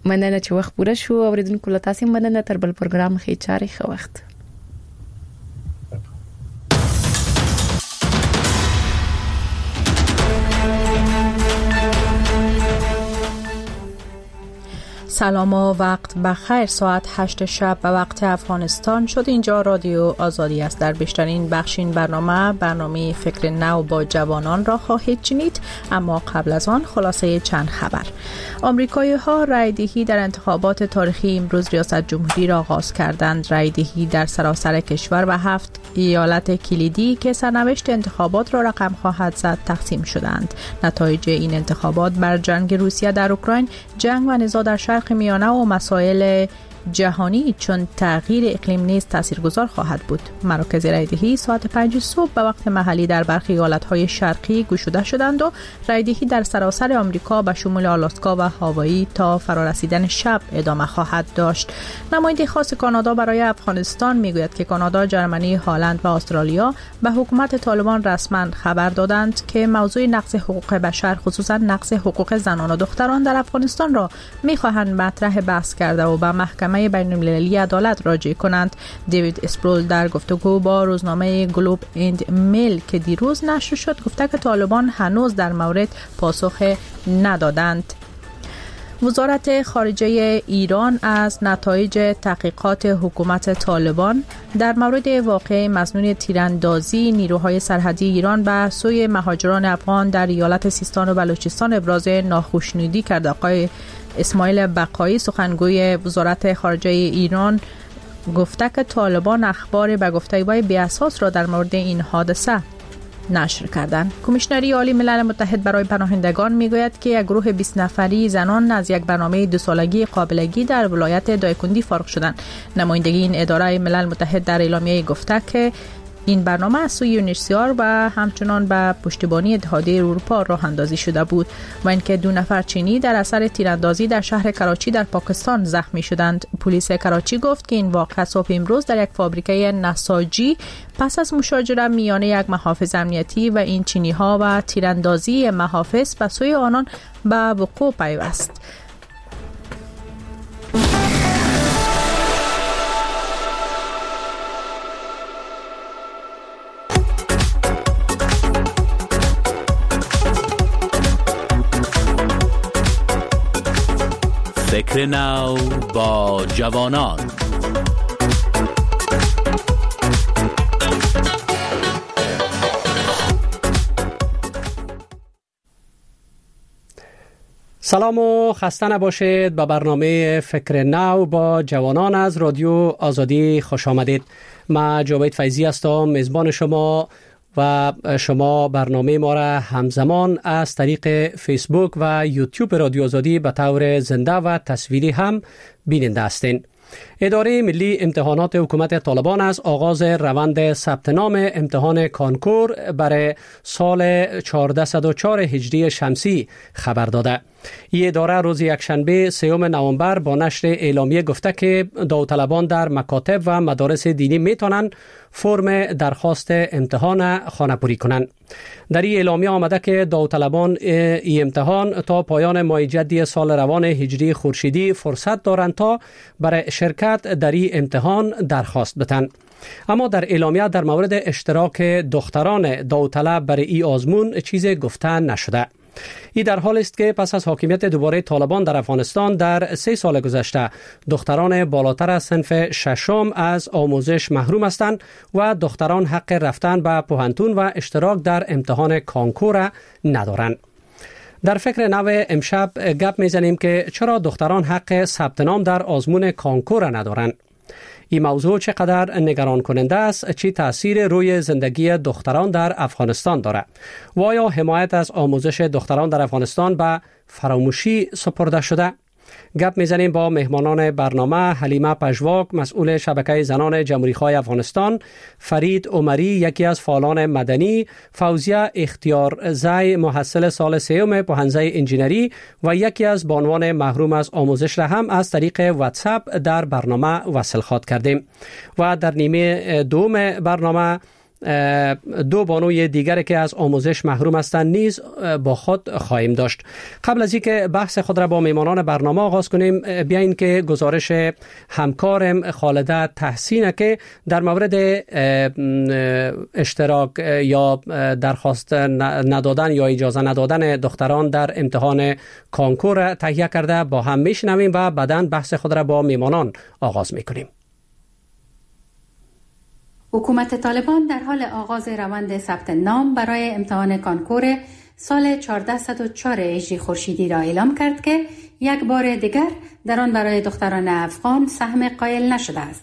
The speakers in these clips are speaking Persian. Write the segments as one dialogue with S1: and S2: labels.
S1: مننه چې وخت پوره شو. اوریدونکو له تاسو مننه. تر بل پروګرام خې چاري خو وخت.
S2: سلام و وقت بخیر. ساعت 8 شب به وقت افغانستان شد. اینجا رادیو آزادی است. در بیشترین بخش این برنامه فکر نو با جوانان را خواهید شنید، اما قبل از آن خلاصه چند خبر. آمریکایی‌ها رایدهی در انتخابات تاریخی امروز ریاست جمهوری را آغاز کردند. رایدهی در سراسر کشور و 7 ایالت کلیدی که سرنوشت انتخابات را رقم خواهد زد تقسیم شدند. نتایج این انتخابات بر جنگ روسیه در اوکراین، جنگ و نزاع در شرق میانه و مسائل جهانی چون تغییر اقلیم نیز تاثیرگذار خواهد بود. مراکز رایدهی ساعت 5 صبح به وقت محلی در برخی ایالت‌های شرقی گشوده شدند و رایدهی در سراسر آمریکا به شمول آلاسکا و هاوایی تا فرارسیدن شب ادامه خواهد داشت. نماینده خاص کانادا برای افغانستان میگوید که کانادا، ژرمنی، هلند و استرالیا به حکومت طالبان رسما خبر دادند که موضوع نقض حقوق بشر، خصوصا نقض حقوق زنان و دختران در افغانستان را می‌خواهند مطرح بحث کرده و به محکمه بین‌المللی عدالت راجع کنند. دیوید اسپرول در گفتگو با روزنامه گلوب اند میل که دیروز نشر شد گفته که طالبان هنوز در مورد پاسخ ندادند. وزارت خارجه ایران از نتایج تحقیقات حکومت طالبان در مورد واقعه مظنون تیراندازی نیروهای سرحدی ایران به سوی مهاجران افغان در ایالت سیستان و بلوچستان ابراز ناخوشنودی کرد. آقای اسماعیل بقایی سخنگوی وزارت خارجه ایران گفته که طالبان اخبار به گفته وی بی اساس را در مورد این حادثه نشر کردند. کمیشنری عالی ملل متحد برای پناهندگان میگوید که یک گروه 20 نفری زنان از یک برنامه 2 سالگی قابلگی در ولایت دایکندی فارغ شدند. نمایندگی این اداره ملل متحد در اعلامیه گفته که این برنامه از سوی یونیسیار و همچنان به پشتیبانی اتحادیه اروپا راه اندازی شده بود و اینکه 2 نفر چینی در اثر تیراندازی در شهر کراچی در پاکستان زخمی شدند. پلیس کراچی گفت که این واقعه صبح امروز در یک فابریکه نساجی پس از مشاجره میان یک محافظ امنیتی و این چینی ها و تیراندازی محافظ به سوی آنان به وقوع پیوست.
S3: فکر نو با جوانان.
S4: سلام و خسته نباشید. به برنامه فکر نو با جوانان از رادیو آزادی خوش آمدید. من جاوید فیضی هستم، میزبان شما و شما برنامه ما را همزمان از طریق فیسبوک و یوتیوب رادیو آزادی به طور زنده و تصویری هم بیننده هستین. اداره ملی امتحانات حکومت طالبان از آغاز روند ثبت نام امتحان کانکور برای سال 1404 هجری شمسی خبر داده. این اداره روز یکشنبه 3 نوامبر با نشر اعلامیه گفته که داوطلبان در مکاتب و مدارس دینی میتونن فرم درخواست امتحان خانه‌پوری کنند. در این اعلامیه آمده که داوطلبان این امتحان تا پایان ماه جدی سال روان هجری خورشیدی فرصت دارند تا برای شرکت در این امتحان درخواست بدن. اما در اعلامیه در مورد اشتراک دختران داوطلب برای این آزمون چیزی گفته نشده. این در حال است که پس از حاکمیت دوباره طالبان در افغانستان در 3 سال گذشته دختران بالاتر از صنف 6 از آموزش محروم هستند و دختران حق رفتن به پوهنتون و اشتراک در امتحان کانکور ندارند. در فکر نو امشب گپ میزنیم که چرا دختران حق ثبت نام در آزمون کانکور ندارند. این موضوع چقدر نگران کننده است، چی تأثیر روی زندگی دختران در افغانستان داره و آیا حمایت از آموزش دختران در افغانستان به فراموشی سپرده شده؟ گپ میزنیم با مهمانان برنامه: حلیمه پژواک، مسئول شبکه زنان جمهوریخواه افغانستان، فرید عمری، یکی از فعالان مدنی، فوزیه اختیارزی، محصل سال 3 پوهنځی انجینری و یکی از بانوان محروم از آموزش را هم از طریق واتساپ در برنامه وصل خواد کردیم. و در نیمه دوم برنامه دو بانوی دیگر که از آموزش محروم هستند نیز با خود خواهیم داشت. قبل از اینکه بحث خود را با میهمانان برنامه آغاز کنیم، بیاین که گزارش همکارم خالده تحسین که در مورد اشتراک یا درخواست ندادن یا اجازه ندادن دختران در امتحان کانکور تهیه کرده با هم میشنویم و بعداً بحث خود را با میهمانان آغاز میکنیم.
S5: حکومت طالبان در حال آغاز روند ثبت نام برای امتحان کانکور سال 1404 هجری خورشیدی را اعلام کرد که یک بار دیگر در آن برای دختران افغان سهم قائل نشده است.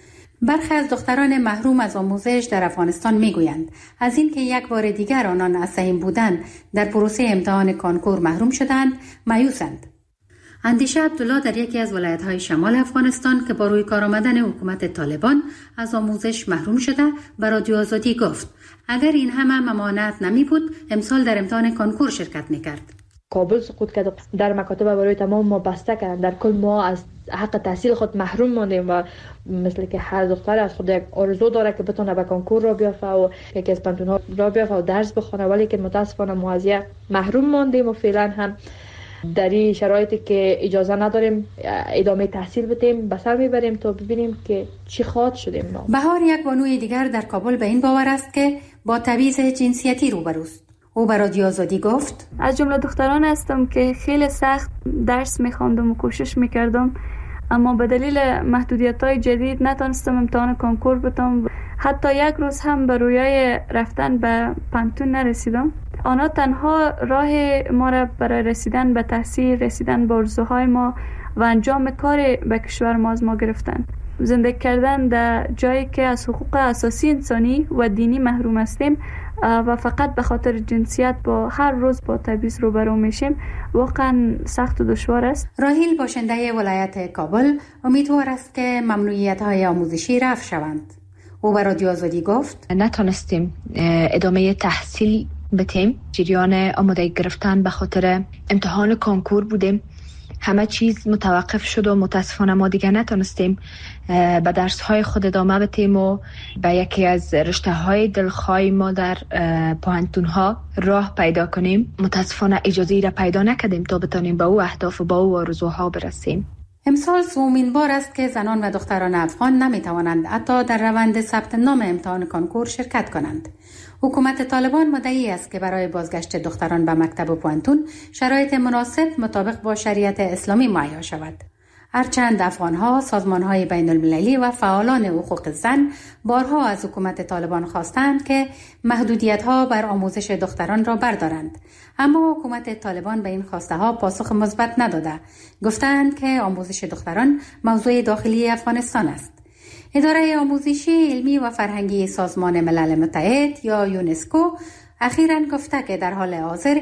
S5: برخی از دختران محروم از آموزش در افغانستان میگویند از اینکه یک بار دیگر آنان از سهیم بودن در پروسه امتحان کانکور محروم شدند مایوسند. اندیشه عبدالله در یکی از ولایت‌های شمال افغانستان که با روی کار آمدن حکومت طالبان از آموزش محروم شده به رادیو آزادی گفت اگر این همه ممانعت نمی بود امسال در امتحان کانکور شرکت می‌کرد.
S6: کابل سقوط کرد، در مکاتب برای تمام ما بسته کردند، در کل ما از حق تحصیل خود محروم ماندیم و مثل که هر دختر از خود یک آرزو داره که بتونه به کانکور را بیافته و یکی از پنتون‌ها را بیافته و درس بخونه، ولی که متاسفانه ما از محروم ماندیم و فعلا هم در این شرایطی که اجازه نداریم ادامه تحصیل بدیم به سر میبریم تا ببینیم که چی خواهد شدیم. ما
S5: بهار یک بانوی دیگر در کابل به این باور است که با تبعیض جنسیتی روبروست. او به رادیو آزادی گفت
S7: از جمله دختران هستم که خیلی سخت درس میخواندم و کوشش میکردم، اما به دلیل محدودیت‌های جدید نتونستم امتحان کانکور بدم. حتی یک روز هم به رویای رفتن به پانتون نرسیدم. آنها تنها راه ما را برای رسیدن به تحصیل، رسیدن به آرزوهای ما و انجام کار به کشور ما از ما گرفتن. زندگی کردن در جایی که از حقوق اساسی انسانی و دینی محروم هستیم و فقط به خاطر جنسیت با هر روز با تبعیض روبرو میشیم واقعا سخت و دشوار است.
S5: راهیل باشنده ولایت کابل امیدوار است که ممنوعیت‌های آموزشی رفع شوند. او به رادیو آزادی گفت
S8: نتونستیم ادامه تحصیل بدیم، جریان آماده گرفتن به خاطر امتحان کانکور بودیم، همه چیز متوقف شد و متاسفانه ما دیگه نتونستیم به درس‌های خود ادامه بدیم و به یکی از رشته‌های دلخواه ما در پانتون‌ها راه پیدا کنیم. متاسفانه اجازه را پیدا نکردیم تا بتونیم به او اهداف و به او آرزوها برسیم.
S5: امسال سومین بار است که زنان و دختران افغان نمی‌توانند حتی در روند ثبت نام امتحان کانکور شرکت کنند. حکومت طالبان مدعی است که برای بازگشت دختران به مکتب و پانتون شرایط مناسب مطابق با شریعت اسلامی مهیا شود. هرچند افغان‌ها، سازمان‌های بین‌المللی و فعالان حقوق زن بارها از حکومت طالبان خواستند که محدودیت‌ها بر آموزش دختران را بردارند، اما حکومت طالبان به این خواسته‌ها پاسخ مثبت نداده. گفتند که آموزش دختران موضوع داخلی افغانستان است. اداره آموزشی علمی و فرهنگی سازمان ملل متحد یا یونسکو اخیراً گفته که در حال حاضر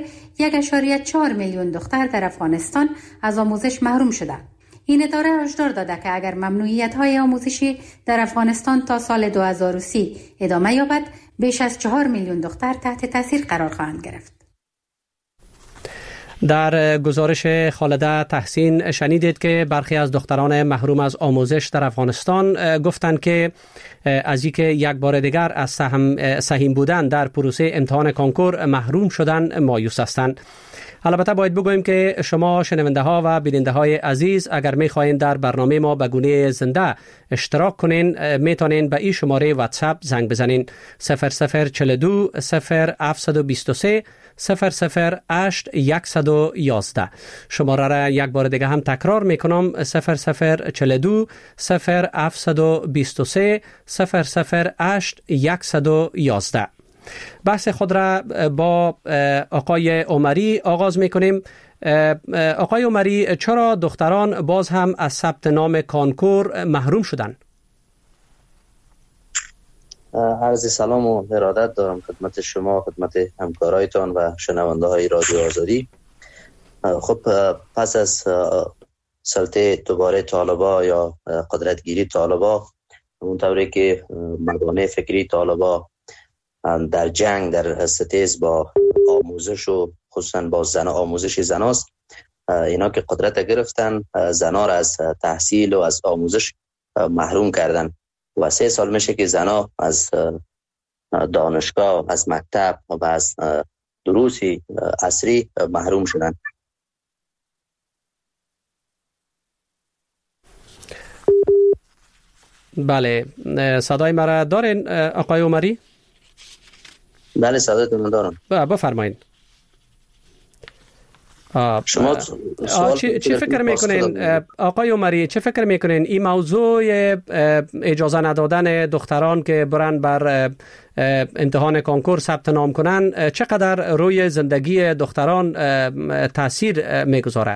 S5: 1.4 میلیون دختر در افغانستان از آموزش محروم شده. این اداره هشدار داده که اگر ممنوعیت‌های آموزشی در افغانستان تا سال 2030 ادامه یابد، بیش از 4 میلیون دختر تحت تاثیر قرار خواهند گرفت.
S4: در گزارش خالده تحسین شنیدید که برخی از دختران محروم از آموزش در افغانستان گفتند که از اینکه یک بار دیگر از سهیم بودن در پروسه امتحان کانکور محروم شدن مایوس هستند. البته باید بگوییم که شما شنونده ها و بیننده های عزیز اگر میخواین در برنامه ما به گونه زنده اشتراک کنین میتونین به این شماره واتساپ زنگ بزنین 0042 0723 008 111. شماره را یک بار دیگه هم تکرار میکنم 0042 0723 008 111. بحث خود را با آقای عمری آغاز میکنیم. آقای عمری، چرا دختران باز هم از ثبت نام کانکور محروم شدند؟
S9: عرض سلام و ارادت دارم خدمت شما، خدمت همکارایتان و شنونده های رادیو آزادی. خب پس از سلطه دوباره طالبا یا قدرتگیری طالبا، اون طوری که مردانه فکری طالبا در جنگ در ستیز با آموزش و خصوصا با آموزش زناست، اینا که قدرت گرفتن زنا را از تحصیل و از آموزش محروم کردن و 3 سال میشه که زنا از دانشگاه، از مکتب و از دروس عصری محروم شدند.
S4: بله، صدای مرا دارین آقای عمری؟
S9: بله صدایتون دارم.
S4: بفرمایید.
S9: شما
S4: چی فکر میکنین آقای عمری، چه فکر میکنین این موضوع اجازه ندادن دختران که برن بر امتحان کنکور ثبت نام کنن چقدر روی زندگی دختران تاثیر میگذاره؟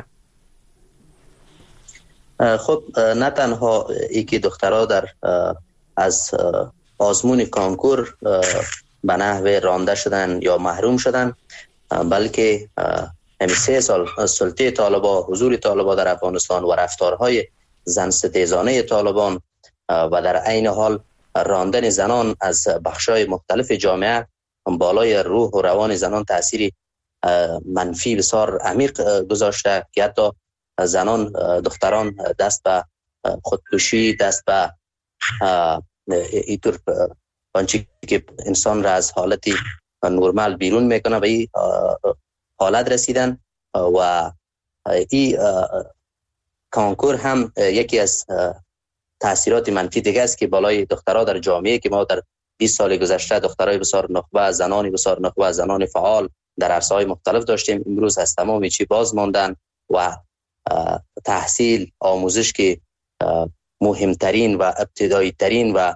S9: خب نه تنها ای که دخترها در از آزمون کنکور به نحو رانده شدن یا محروم شدن، بلکه همین 3 سال سلطه طالبان، حضور طالبان در افغانستان و رفتارهای زن ستیزانه طالبان و در عین حال راندن زنان از بخشای مختلف جامعه بالای روح و روان زنان تأثیری منفی بسیار عمیق گذاشته که حتی زنان، دختران دست به خودکشی، دست به اینطور آنچه که انسان را از حالتی نرمال بیرون میکنه و این حالت رسیدن. و این کنکور هم یکی از تاثیرات منفی دیگه است که بالای دخترها در جامعه که ما در 20 سال گذشته دخترای بسیار نخبه، زنانی بسیار نخبه، زنان فعال در عرصه‌های مختلف داشتیم، امروز از تمام چی باز ماندن و تحصیل، آموزش که مهمترین و ابتدایی ترین و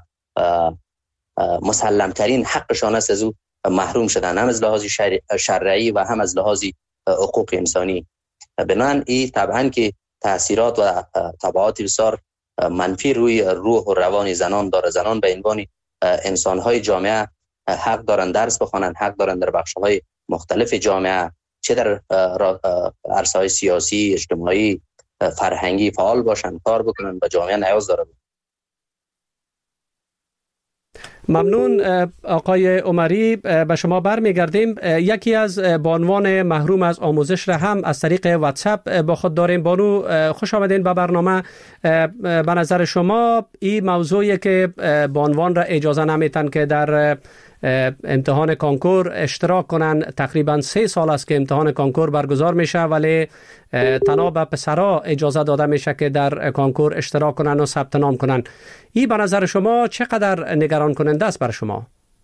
S9: مسلم ترین حقشان است از او محروم شدن، هم از لحاظ شرعی و هم از لحاظ حقوق انسانی. بنابراین این طبعا که تاثیرات و تبعات بسیار منفی روی روح و روان زنان داره. زنان به عنوان انسان‌های جامعه حق دارن درس بخوانند، حق دارن در بخش‌های مختلف جامعه، چه در عرصه‌های سیاسی، اجتماعی، فرهنگی فعال باشن، کار بکنن و جامعه نیاز داره.
S4: ممنون آقای عمری. به شما برمیگردیم. یکی از بانوان محروم از آموزش را هم از طریق واتساپ با خود داریم. بانو خوش آمدین به برنامه. به نظر شما این موضوعی که بانوان را اجازه نمیتن که در امتحان کنکور اشتراک کنن، تقریبا 3 سال است که امتحان کنکور برگزار میشه ولی تنها به پسرها اجازه داده میشه که در کنکور اشتراک کنن و ثبت نام کنن، این به نظر شما چقدر نگران کننده است بر شما؟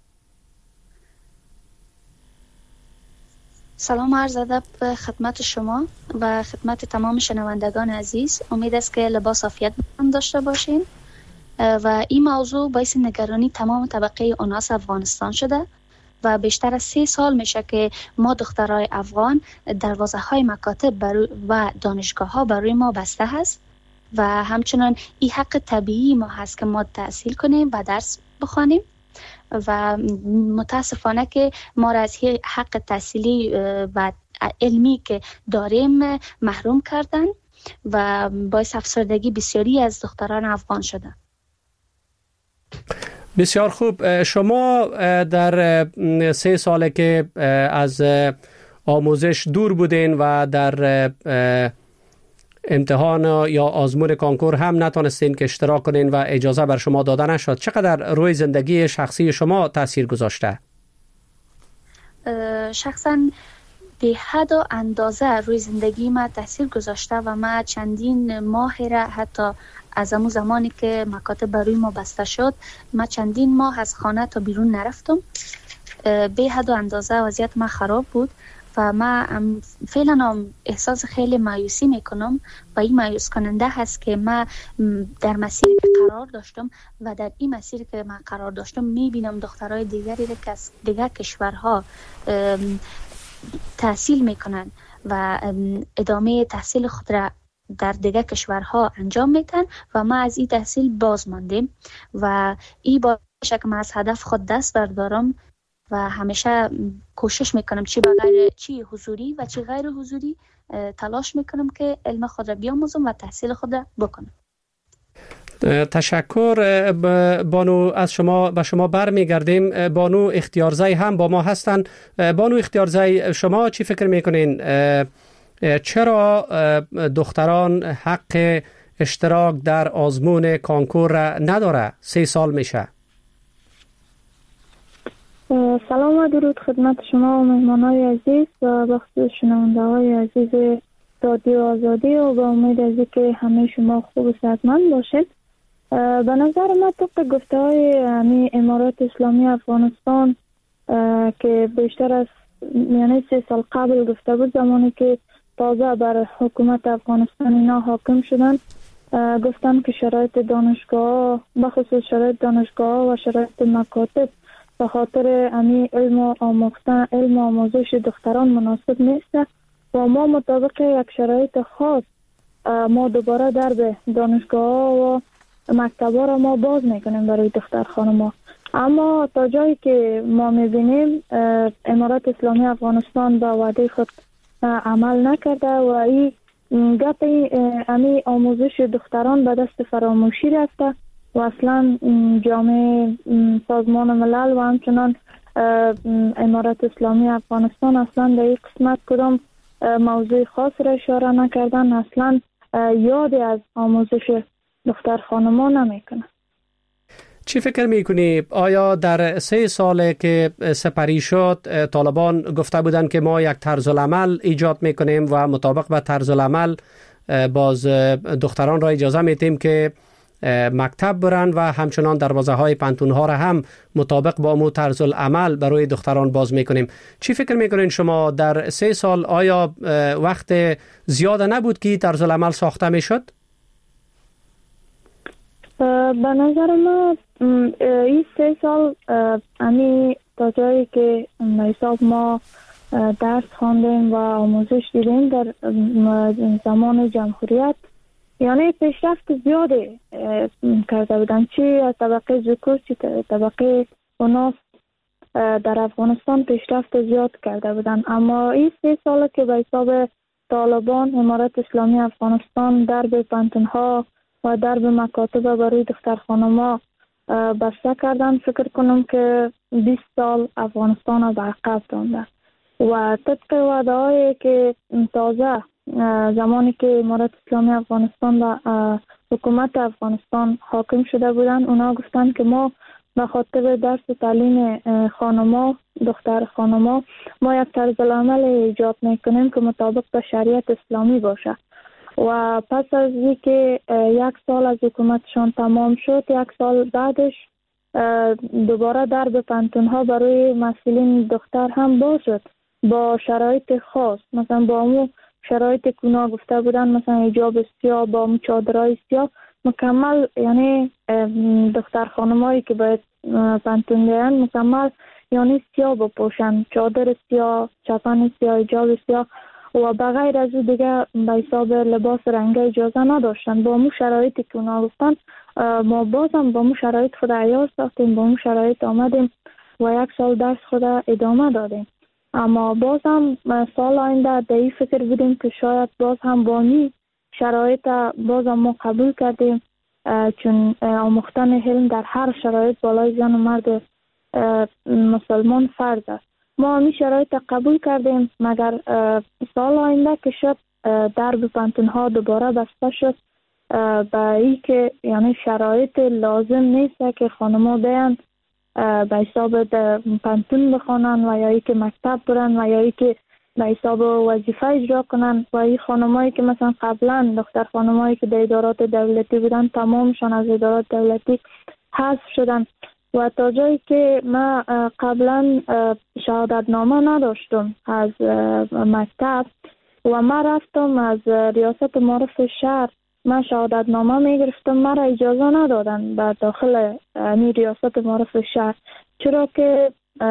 S10: سلام عرض ادب خدمت شما و خدمت تمام شنوندگان عزیز. امید است که لباس عافیت داشته باشین و این موضوع باعث نگرانی تمام طبقه اوناس افغانستان شده و بیشتر از 3 سال میشه که ما دخترای افغان دروازه های مکاتب و دانشگاه ها برای ما بسته هست و همچنان این حق طبیعی ما هست که ما تحصیل کنیم و درس بخوانیم و متاسفانه که ما را از حق تحصیلی و علمی که داریم محروم کردن و باعث افسردگی بسیاری از دختران افغان شده.
S4: بسیار خوب. شما در 3 ساله که از آموزش دور بودین و در امتحان یا آزمون کنکور هم نتونستین که اشتراک کنین و اجازه بر شما داده نشد، چقدر روی زندگی شخصی شما تاثیر گذاشته؟
S10: شخصا به حد و اندازه روی زندگی ما تاثیر گذاشته و ما چندین ماه را حتی از همون زمانی که مکاتب برای ما بسته شد ما چندین ماه از خانه تا بیرون نرفتم. به حد و اندازه وضعیت ما خراب بود و ما فعلا احساس خیلی مایوسی میکنم و این مایوس کننده هست که ما در مسیری که قرار داشتم و در این مسیری که من قرار داشتم میبینم دخترای دیگری که از دیگر کشورها تحصیل میکنن و ادامه تحصیل خود را در دیگر کشورها انجام میتن و ما از این تحصیل باز ماندیم و این باشه که من از هدف خود دست بردارم و همیشه کوشش میکنم چی حضوری و چی غیر حضوری تلاش میکنم که علم خود را بیاموزم و تحصیل خود را بکنم.
S4: تشکر بانو. از شما به شما برمیگردیم. بانو اختیارزی هم با ما هستن. بانو اختیارزی، شما چی فکر میکنین؟ چرا دختران حق اشتراک در آزمون کنکور را نداره؟ 3 سال میشه.
S11: سلام و درود خدمت شما و مهمانای عزیز و بخصوص شنونده های عزیز رادیو آزادی و با امید از که همه شما خوب و صحتمند باشید. به نظر من طبق گفته های امارات اسلامی افغانستان که بیشتر از 3 سال قبل گفته بود، زمانی که تازه بر حکومت افغانستان اینا حاکم شدن، گفتن که شرایط دانشگاه، بخصوص شرایط دانشگاه و شرایط مکاتب به خاطر علم آموزش دختران مناسب نیست و ما مطابق یک شرایط خاص ما دوباره درب دانشگاه و مکتبا را ما باز میکنیم برای دختر خانما. اما تا جایی که ما میبینیم امارات اسلامی افغانستان با وعده خود عمل نکرده و این گپ آموزش دختران به دست فراموشی رفته و اصلا جامعه سازمان ملل و همچنان امارات اسلامی افغانستان اصلا در این قسمت کدام موضوع خاص را اشاره نکردن، اصلا یادی از آموزش دختر خانما نمیکنه.
S4: چی فکر میکنی؟ آیا در 3 ساله که سپری شد طالبان گفته بودن که ما یک طرز العمل ایجاد میکنیم و مطابق به طرز العمل باز دختران را اجازه میدیم که مکتب برن و همچنان دروازه های پانتون ها را هم مطابق با مو طرز العمل برای دختران باز میکنیم. چی فکر میکنین شما در 3 سال آیا وقت زیاد نبود که طرز العمل ساخته میشد؟
S11: به نظر ما این 3 سال تا جایی که حساب ما درس خواندیم و آموزش دیدیم در زمان جمهوریت، یعنی پیشرفت زیاده کرده بودن، چی از طبقه ذکور چی طبقه اوناس در افغانستان پیشرفت زیاد کرده بودن. اما این 3 ساله که به حساب طالبان امارات اسلامی افغانستان درب پانتون‌ها و درب مکاتب برای دختر خانما بسته کردن، فکر کنم که 20 سال افغانستان را به عقب رانده و طبق وعده هایی که تازه زمانی که امارات اسلامی افغانستان و حکومت افغانستان حاکم شده بودن، اونا گفتن که ما به خاطر درس و تعلیم خانما، دختر خانما، ما یک طرز العمل ایجاد میکنیم که مطابق به شریعت اسلامی باشه. و پس از اینکه 1 سال از حکومتشان تمام شد، 1 سال بعدش دوباره درب پانتون ها برای مسئولین دختر هم باز شد با شرایط خاص، مثلا با اون شرایط که اونا گفته بودن، مثلا حجاب سیاه با اون چادرای سیاه مکمل، یعنی دختر خانمایی که باید پانتون بیان مکمل یعنی سیاه بپوشن، چادر سیاه، چپن سیاه، حجاب سیاه و بغیر از او دیگه به حساب لباس رنگی اجازه نداشتن. با مو شرایطی که اونا گفتن ما بازم با مو شرایط خود عیار ساختیم، با مو شرایط آمدیم و 1 سال درس خود ادامه دادیم. اما بازم سال آینده در این فکر بودیم که شاید باز هم با می شرایط بازم ما قبول کردیم، چون آموختن علم در هر شرایط بالای زن و مرد مسلمان فرض است. ما همی شرایط قبول کردیم، مگر سال آینده که شد درب پانتون ها دوباره بسته شد به این که یعنی شرایط لازم نیست که خانما بیان به حساب پانتون بخوانن و یا ای که مکتب برن و یا ای که به حساب وظیفه اجرا کنن. و این خانمایی که مثلا قبلا دختر خانمایی که در ادارات دولتی بودن تمامشان از ادارات دولتی حذف شدن و تا جایی که ما قبلا شهادت نامه نداشتم از مکتب و ما رفتم از ریاست معارف شهر، من شهادت نامه میگرفتم، مرا اجازه ندادن به داخل ریاست معارف شهر، چرا که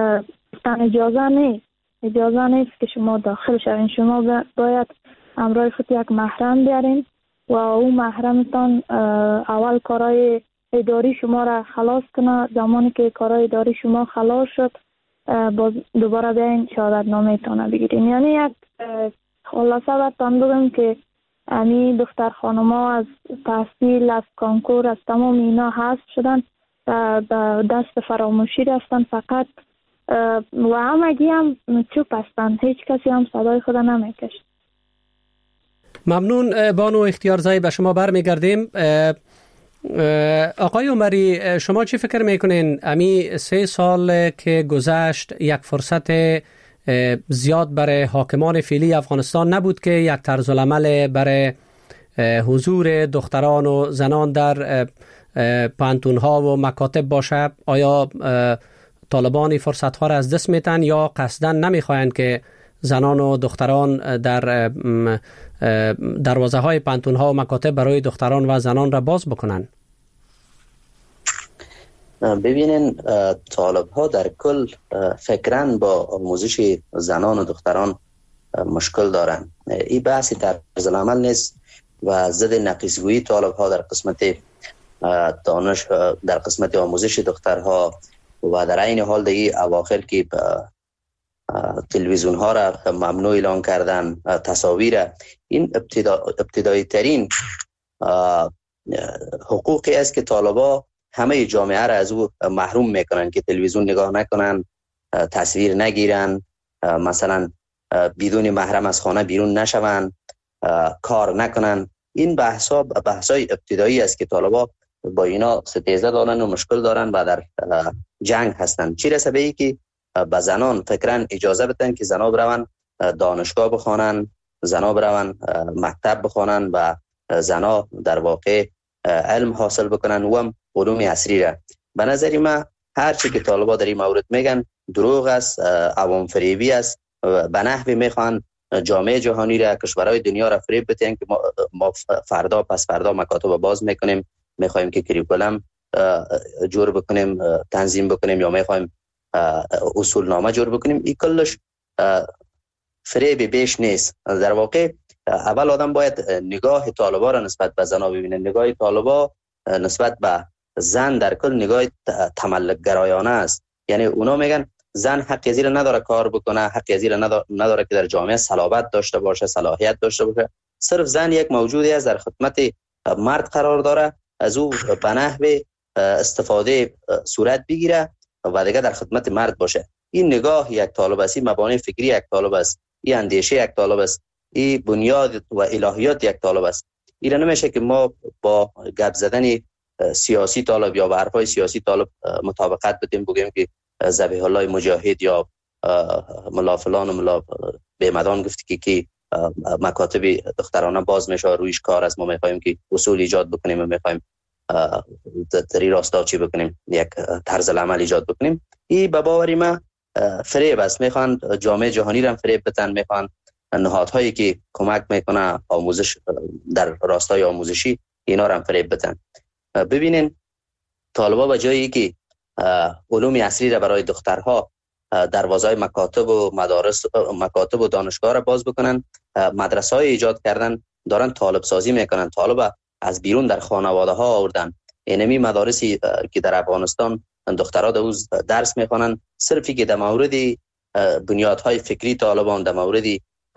S11: اجازه نیست که شما داخل شوین، شما باید همراه خود یک محرم بیارین و اون محرمتان اول کارهای اداری شما را خلاص کنه، زمانی که کارهای اداری شما خلاص شد باز دوباره بیاین شهادت نامه تان بگیرین. یعنی یک خلاصه براتون بگم که یعنی دختر خانما از تحصیل، از کنکور، از تمام اینا حذف شدن، دست فراموشی رفتن فقط و همگی هم چوب هستن، هیچ کسی هم صدای خود نمیکشد.
S4: ممنون بانو اختیارزایی، به شما برمیگردیم. آقای عمری، شما چی فکر میکنین امی 3 سال که گذشت یک فرصت زیاد برای حاکمان فعلی افغانستان نبود که یک طرز العمل برای حضور دختران و زنان در پانتون‌ها و مکاتب باشه؟ آیا طالبان فرصت‌ها را از دست میتن یا قصداً نمیخواین که زنان و دختران در دروازه‌های پانتون‌ها و مکاتب برای دختران و زنان را باز بکنن؟
S9: ببینین، طالب ها در کل فکرن با آموزش زنان و دختران مشکل دارن. این بحثی طرز العمل نیست و ضد نقیص‌گویی طالب ها در قسمت دانش، در قسمت آموزش دخترها و در این حال دیگه اواخر که تلویزیون ها را ممنوع اعلان کردن، تصاویر، این ابتدایی ترین حقوقی است که طالبا همه جامعه را از او محروم میکنن که تلویزیون نگاه نکنن، تصویر نگیرن، مثلا بدون محرم از خانه بیرون نشون، کار نکنن. این بحثای ابتدایی است که طالبا با اینا ستیزه دارن و مشکل دارن و در جنگ هستن. چی رسه به ای که به زنان فکرن اجازه بدن که زنا برون دانشگاه بخوانن، زنا برون مکتب بخوانن و زنا در واقع علم حاصل بکنن و هم علوم عصری را. به نظر من هر چی که طالبا در این مورد میگن دروغ است، عوام فریبی است. به نحوی میخوان جامعه جهانی را، کشورهای دنیا را فریب بدن که ما فردا پس فردا مکاتب باز میکنیم، میخوایم که کریکولم جور بکنیم، تنظیم بکنیم، یا میخوایم اصول نامه جور بکنیم. این کلش فریب بیش نیست. در واقع اول آدم باید نگاه طالبا را نسبت به زنا ببینه. نگاه طالبا نسبت به زن در کل نگاه تملک گرایانه است. یعنی اونا میگن زن حق زیر نداره کار بکنه، حق زیر نداره که در جامعه صلابت داشته باشه، صلاحیت داشته باشه. صرف زن یک موجودی است در خدمت مرد قرار داره، از او به نحو استفاده صورت بگیره و دیگه در خدمت مرد باشه. این نگاه یک طالب است، این مبانی فکری یک طالب است، این اندیشه یک طالب است، این بنیاد و الهیات یک طالب است. این نمیشه که ما با گپ زدن سیاسی طالب یا حرفای سیاسی طالب مطابقت بدیم، بگیم که ذبیح الله مجاهد یا ملا فلان و ملا بیمدان گفت که مکاتب دخترانه باز میشه، رویش کار است، ما میخوایم که اصول ایجاد بکنیم و میخوایم در راستا چی بکنیم، یک طرز العمل ایجاد بکنیم. این به باوری من فریب است. میخوان جامعه جهانی را فریب بدن، میخوان نهادهایی که کمک میکنه آموزش در راستای آموزشی اینا را فریب بدن. ببینین طالبا به جایی که علوم عصری را برای دخترها دروازهای مکاتب و مدارس، مکاتب و دانشگاه را باز بکنن، مدرسه های ایجاد کردن، دارن طالب سازی میکنن، طالب از بیرون در خانواده ها آوردن. اینمی مدارسی که در افغانستان دخترها در اوز درس میخوانن، صرفی که در مورد بنیادهای فکری طالبان، در مورد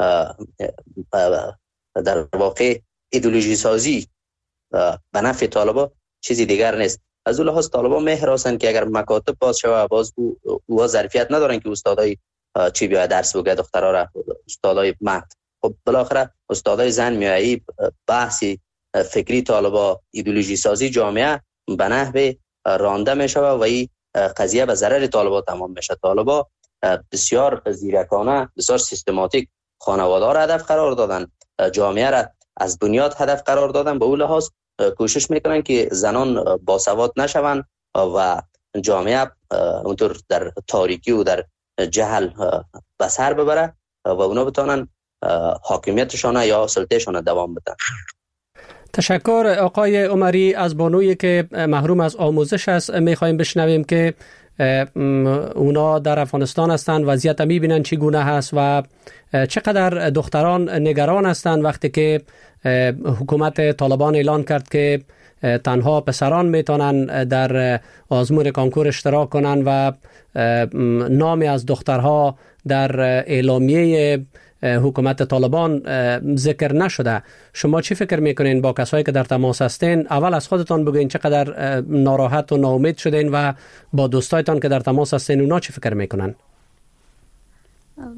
S9: در واقع ایدئولوژی سازی به نفع طالبا، چیزی دیگر نیست. از اون لحاظ طالبان می‌هراسن که اگر مکاتب باز شود، باز او ظرفیت ندارن که استادای چی بیاد درس بگه دخترها را، استادای مرد. خب بالاخره استادای زن میایی بحثی فکری طالبا، ایدئولوژی سازی جامعه به نحو رانده میشه و این قضیه به ضرر طالبا تمام میشه. طالبا بسیار زیرکانه، بسیار سیستماتیک خانواده را هدف قرار دادن، جامعه را از بنیاد هدف قرار دادن. به اون لحاظ کوشش میکنن که زنان باسواد نشوند و جامعه اونطور در تاریکی و در جهل به سر ببره و اونا بتونن حاکمیتشان یا سلطهشان دوام بدن.
S4: تشکر آقای عمری. از بانویی که محروم از آموزش است میخوایم بشنویم که اونا در افغانستان هستند، وضعیت میبینن چگونه هست و چقدر دختران نگران هستند وقتی که حکومت طالبان اعلان کرد که تنها پسران میتونن در آزمون کانکور اشتراک کنن و نامی از دخترها در اعلامیه حکومت طالبان ذکر نشده. شما چی فکر میکنین با کسایی که در تماس هستین؟ اول از خودتان بگوین چقدر ناراحت و ناامید شدین و با دوستایتان که در تماس هستین اونا چی فکر میکنن؟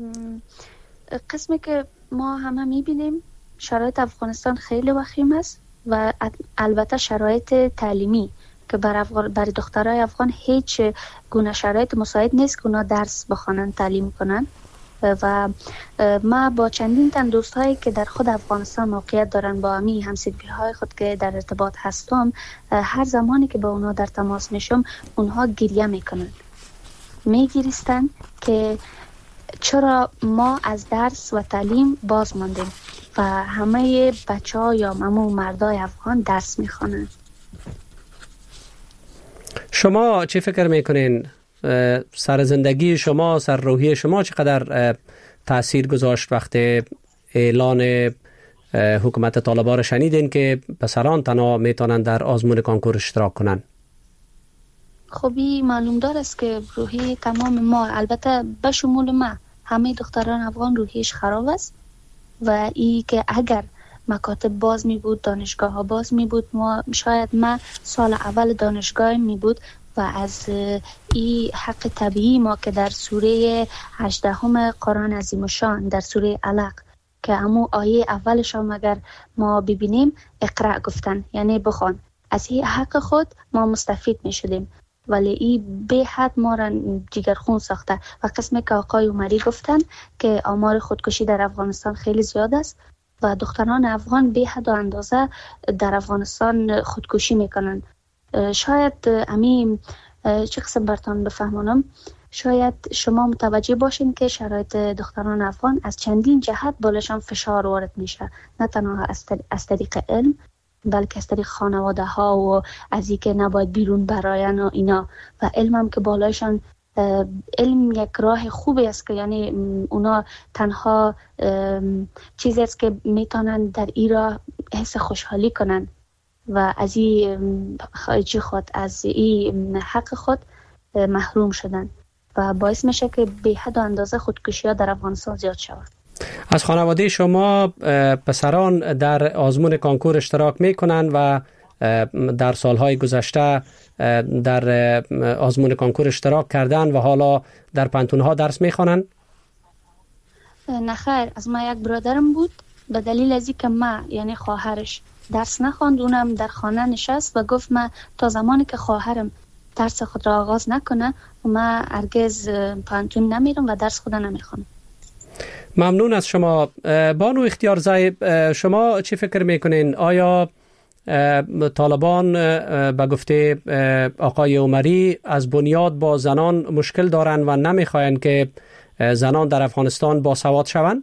S10: قسمی که ما همه میبینیم شرایط افغانستان خیلی وخیم است و البته شرایط تعلیمی که برای دخترای افغان هیچ گونه شرایط مساعد نیست که اونا درس بخوانن، تعلیم کنن. و ما با چندین تن دوستایی که در خود افغانستان موقعیت دارن، با امی همسیدگی های خود که در ارتباط هستم، هر زمانی که با اونا در تماس میشم اونها گریه میکنن، میگریستن که چرا ما از درس و تعلیم باز ماندیم و همه بچه ها یا همه مردای افغان درس میخوانن.
S4: شما چی فکر میکنین؟ سر زندگی شما، سر روحی شما چقدر تأثیر گذاشت وقتی اعلان حکومت طالبان را شنیدین که پسران تنها میتونن در آزمون کانکور اشتراک کنن؟
S10: خبی معلوم دار است که روحی تمام ما، البته به شمول ما، همه دختران افغان روحیش خراب است و ای که اگر مکاتب باز می بود، دانشگاه ها باز می بود، شاید ما سال اول دانشگاه می بود و از این حق طبیعی ما که در سوره 18 قرآن عظیم الشان، در سوره علق که همون آیه اولش هم اگر ما ببینیم، اقرأ گفتن یعنی بخوان، از این حق خود ما مستفید می شدیم. ولی این به حد ما را جگرخون ساخته و قسمی که آقای عمری گفتن که آمار خودکشی در افغانستان خیلی زیاد است و دختران افغان به حد و اندازه در افغانستان خودکشی میکنن. شاید امین چه قسم برتان بفهمانم، شاید شما متوجه باشین که شرایط دختران افغان از چندین جهت بالشان فشار وارد میشه، نه تنها از طریق علم بلکه از طریق خانواده ها و از اینکه نباید بیرون براین و اینا، و علم هم که بالایشان، علم یک راه خوبی است که یعنی اونا تنها چیزی است که میتونن در این راه حس خوشحالی کنن و از این خارجی خود، از این حق خود محروم شدن و باعث میشه که به حد و اندازه خودکشی ها در افغانستان زیاد شود.
S4: از خانواده شما پسران در آزمون کانکور اشتراک میکنن و در سالهای گذشته در آزمون کانکور اشتراک کردن و حالا در پانتون‌ها درس میخوانن؟
S10: نه خیر، از ما یک برادرم بود، به دلیل از اینکه ما یعنی خواهرش درس نخواند، اونم در خانه نشست و گفت ما تا زمانی که خواهرم درس خود را آغاز نکنه ما هرگز پانتون نمیرم و درس خود نمیخوانم.
S4: ممنون از شما. بانو اختیارزی، شما چی فکر میکنین؟ آیا طالبان به گفته آقای عمری از بنیاد با زنان مشکل دارن و نمیخواین که زنان در افغانستان باسواد شوند؟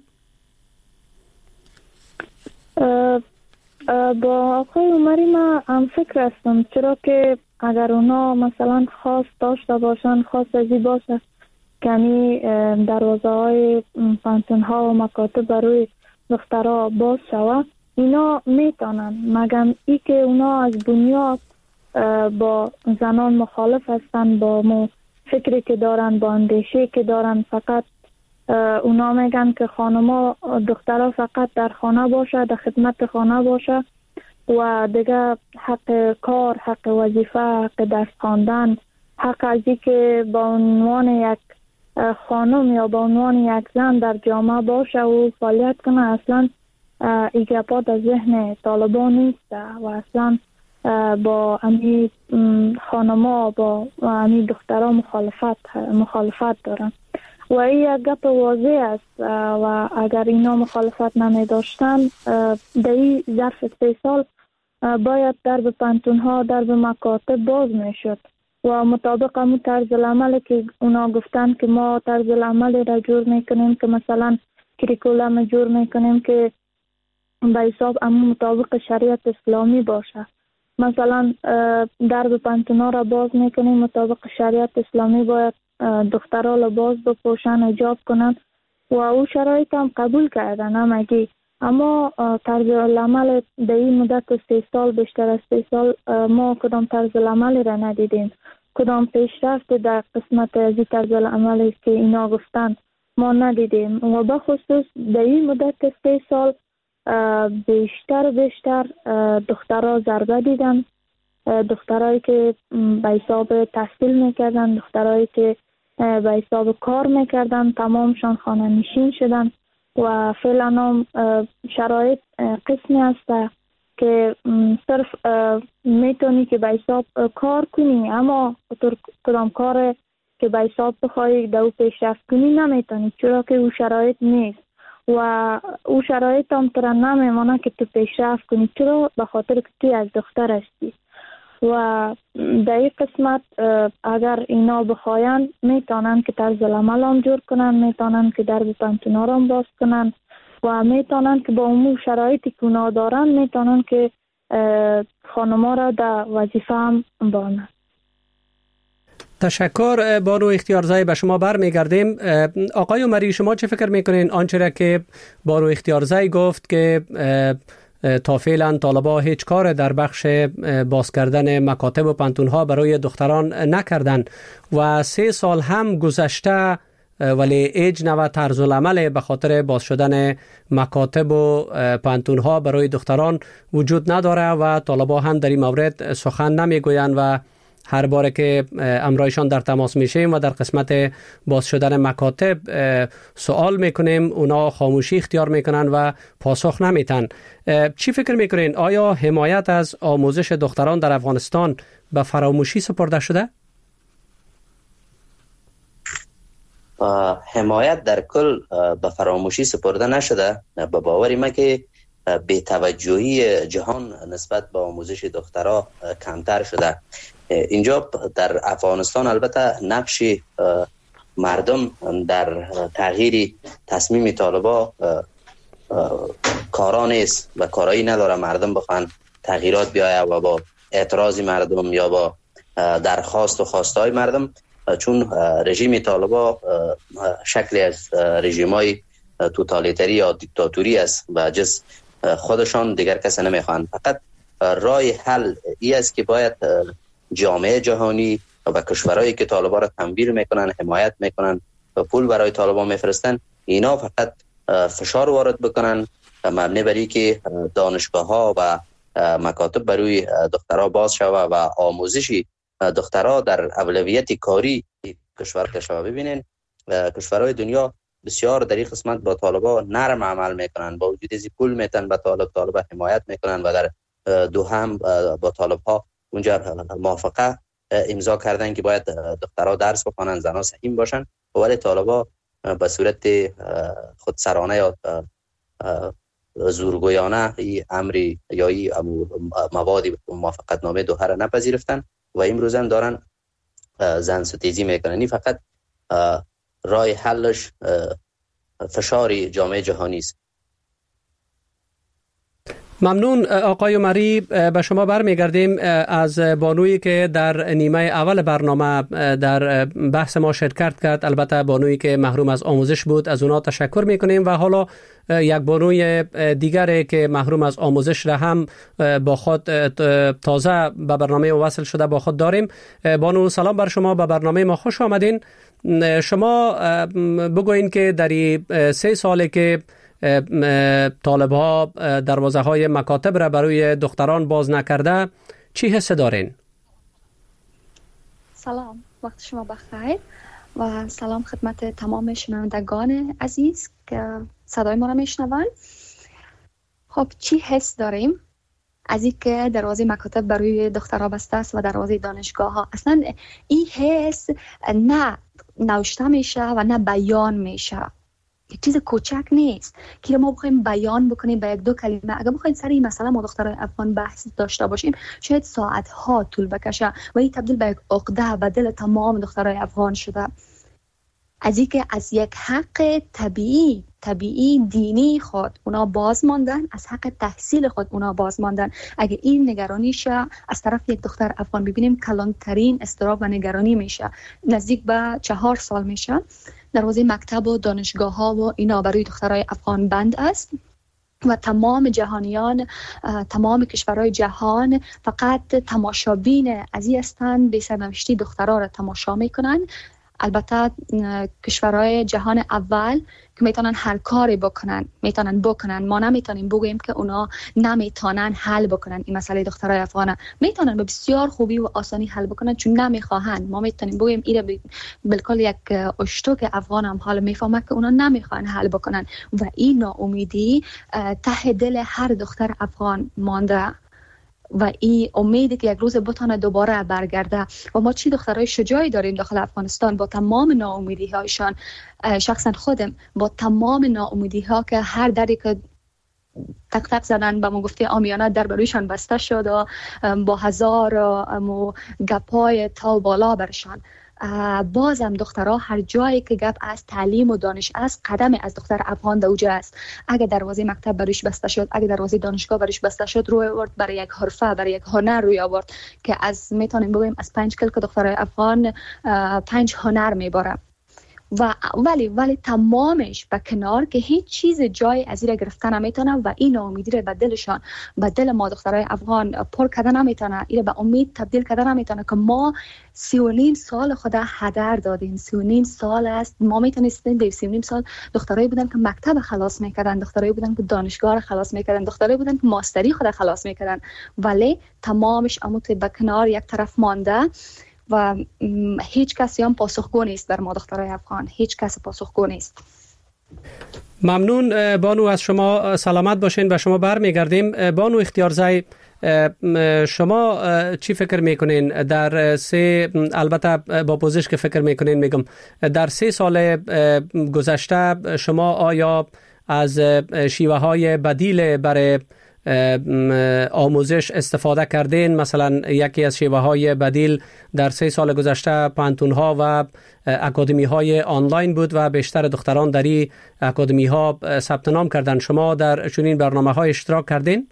S11: با آقای عمری ما هم فکر هستم، چرا که اگر اونا مثلا خواست داشته باشن، خواست ازی باشه یعنی دروازه های پانتون ها و مکاتب برای دخترها باز شوه، اینا میتونن، مگم ای که اونا از بنیاد با زنان مخالف هستن، با فکری که دارن، با اندیشه که دارن، فقط اونا میگن که خانما دخترها فقط در خانه باشه، در خدمت خانه باشه و دیگه حق کار، حق وظیفه، حق درس خواندن، حق از این که با عنوان یک خانم یا با عنوان یک زن در جامعه باشه و فعالیت کنه، اصلا ایجابات از ذهن طالبان نیست و اصلا با امی خانما، با امی دخترها مخالفت دارن و این یک گپ واضح است و اگر اینا مخالفت نمی داشتن در این ظرف 3 سال باید درب پانتون ها، درب مکاتب باز می شد و مطابق همون طرز العمل که اونا گفتن که ما طرز العمل را جور میکنیم که مثلا کریکولم جور میکنیم که به حساب همون مطابق شریعت اسلامی باشه، مثلا درب پانتونا را باز میکنیم مطابق شریعت اسلامی، باید دخترها لباس بپوشن، حجاب کنن و او شرایط هم قبول کردن همگی، اما طرز العمل در این مدت 3 سال، بیشتر از 3 سال ما کدام طرز العمل را ندیدیم، کدام پیشرفت در قسمت از این طرز العملی که اینا گفتن ما ندیدیم و بخصوص در این مدت 3 سال بیشتر دخترها ضربه دیدن، دخترهایی که به حساب تحصیل میکردن، دخترهایی که به حساب کار میکردن، تمامشان خانه نشین شدن و فعلا هم شرایط قسمی است که صرف میتونی که به حساب کار کنی، اما کدام کار که به حساب بخوای در او پیشرفت کنی نمیتونی، چرا که او شرایط نیست و او شرایط هم تو را نمیمانه که تو پیشرفت کنی، چرا؟ به خاطر که توی از دختر هستی. و در این قسمت اگر اینا بخواین میتونن که طرز العمل هم جور کنن، میتونن که درب پانتونا را باز کنن و میتونن که با امور شرایطی که اونا دارن میتونن که خانما را در وظیفه هم بانن.
S4: تشکر بانو اختیارزایی. به شما برمیگردیم. آقای عمری، شما چه فکر میکنین آنچه را که بانو اختیارزایی گفت که تا فعلا طالبا هیچ کار در بخش باز کردن مکاتب و پانتونها برای دختران نکردن و 3 سال هم گذشته ولی ایج نوع طرز العمل به خاطر باز شدن مکاتب و پانتونها برای دختران وجود نداره و طالبا هم در این مورد سخن نمیگویند و هر باره که امرایشان در تماس میشیم و در قسمت باز شدن مکاتب سوال میکنیم اونا خاموشی اختیار میکنن و پاسخ نمیتن. چی فکر میکنین؟ آیا حمایت از آموزش دختران در افغانستان به فراموشی سپرده شده؟
S9: حمایت در کل به فراموشی سپرده نشده. به باوری من که بی‌توجهی جهان نسبت به آموزش دخترها کمتر شده. اینجا در افغانستان البته نقش مردم در تغییر تصمیم طالبا کارا نیست و کارایی نداره مردم بخوان تغییرات بیایه و با اعتراض مردم یا با درخواست و خواستهای مردم، چون رژیم طالبا شکلی از رژیمای توتالیتری یا دیکتاتوری است و جز خودشان دیگر کسی نمیخوان. فقط راه حل ای است که باید جامعه جهانی و کشورهایی که طالبان را تمویل میکنن، حمایت میکنن و پول برای طالبان میفرستن، اینا فقط فشار وارد بکنن مبنی بر اینکه دانشگاه ها و مکاتب برای دخترها باز شود و آموزش دخترها در اولویت کاری کشور شود. ببینین کشورهای دنیا بسیار در این قسمت با طالبان نرم عمل میکنن، با وجود از پول میتن به طالبان حمایت میکنن و در دوهم با طالبها اونجا موافقه امضا کردن که باید دخترها درس بخوانن، زنها سحیم باشن، ولی طالبا به صورت خودسرانه یا زورگویانه این امری یا این مواد موافقت نامه دوحه را نپذیرفتن و امروز هم دارن زن ستیزی میکنن. این فقط راه حلش فشار جامعه جهانی است.
S4: ممنون آقای عمری. به شما برمیگردیم. از بانویی که در نیمه اول برنامه در بحث ما شرکت کرد، البته بانویی که محروم از آموزش بود، از اونا تشکر میکنیم و حالا یک بانوی دیگری که محروم از آموزش را هم با خود تازه به برنامه وصل شده با خود داریم. بانو سلام بر شما، به برنامه ما خوش آمدین. شما بگوین که در 3 ساله که طالب ها دروازه های مکاتب را برای دختران باز نکرده چی حس دارین؟
S8: سلام، وقت شما بخیر و سلام خدمت تمام شنوندگان عزیز که صدای ما را میشنوند. خب چی حس داریم؟ از اینکه دروازه مکاتب برای دخترها بسته است و دروازه دانشگاه ها. اصلا این حس نه نوشته میشه و نه بیان میشه، یک چیز کوچک نیست که ما بخوایم بیان بکنیم به 1-2 کلمه. اگر بخوایم سر این مسئله ما دخترای افغان بحث داشته باشیم شاید ساعت ها طول بکشه و این تبدیل به یک عقده و دل تمام دخترای افغان شده. از اینکه از یک حق طبیعی دینی خود اونا باز ماندن، از حق تحصیل خود اونا باز ماندن. اگه این نگرانی شه از طرف یک دختر افغان ببینیم کلانترین استراب و نگرانی میشه. نزدیک به 4 سال میشه دروازه مکتب و دانشگاه ها و اینا برای دخترای افغان بند است و تمام جهانیان، تمام کشورهای جهان فقط تماشابین از این هستند، به سرنوشتی دخترها را تماشا میکنن. البته کشورهای جهان اول که میتونن هر کاری بکنن ما نمیتونیم بگوییم که اونا نمیتونن حل بکنن این مسئله دخترای افغان. میتونن به بسیار خوبی و آسانی حل بکنن چون نمیخواهن. ما میتونیم بگوییم ایره بالکل یک اشتوک افغان هم حال میفهمه که اونا نمیخوان حل بکنن و این ناامیدی ته دل هر دختر افغان مانده و این امیدی که یک روز بتونه دوباره برگرده. و ما چی دخترای شجاعی داریم داخل افغانستان با تمام ناامیدی هایشان. شخصا خودم با تمام ناامیدی ها که هر دری که تک تک زدن به ما گفته آمیانه در برویشان بسته شد و با هزار گپای تا بالا برشان، بازم دخترها هر جایی که گپ از تعلیم و دانش است قدم از دختر افغان دوجه است. اگه دروازه مکتب بروش بسته شد، اگه دروازه دانشگاه بروش بسته شد، روی آورد برای یک حرفه، برای یک هنر روی آورد که از میتونیم بگویم از 5 کلک دخترای افغان 5 هنر میبره. ولی تمامش به کنار که هیچ چیز جای از این گرفتن نمیتونه و این ناامیدی رو به دلشان، به دل ما دخترای افغان پر کردن نمیتونه، این به امید تبدیل کردن نمیتونه که ما 3.5 سال خود هدر دادیم. 3.5 سال است ما میتونستیم در 3.5 سال دخترایی بودن که مکتب خلاص میکردن، دخترایی بودن که دانشگاه خلاص میکردن، دخترایی بودن که ماستری خود خلاص میکردن، ولی تمامش اموت به کنار یک طرف مانده و هیچ کسی هم پاسخگو نیست در ما دخترای افغان. هیچ کس پاسخگو نیست.
S4: ممنون بانو، از شما سلامت باشین. به شما برمیگردیم. بانو اختیارزی، شما چی فکر میکنین در البته با پوزش که فکر میکنین میگم در 3 سال گذشته شما آیا از شیوه های بدیل برای آموزش استفاده کردین؟ مثلا یکی از شیوه های بدیل در 3 سال گذشته پانتون ها و اکادمی های آنلاین بود و بیشتر دختران در این اکادمی ها ثبت نام کردن. شما در چنین برنامه های اشتراک کردین؟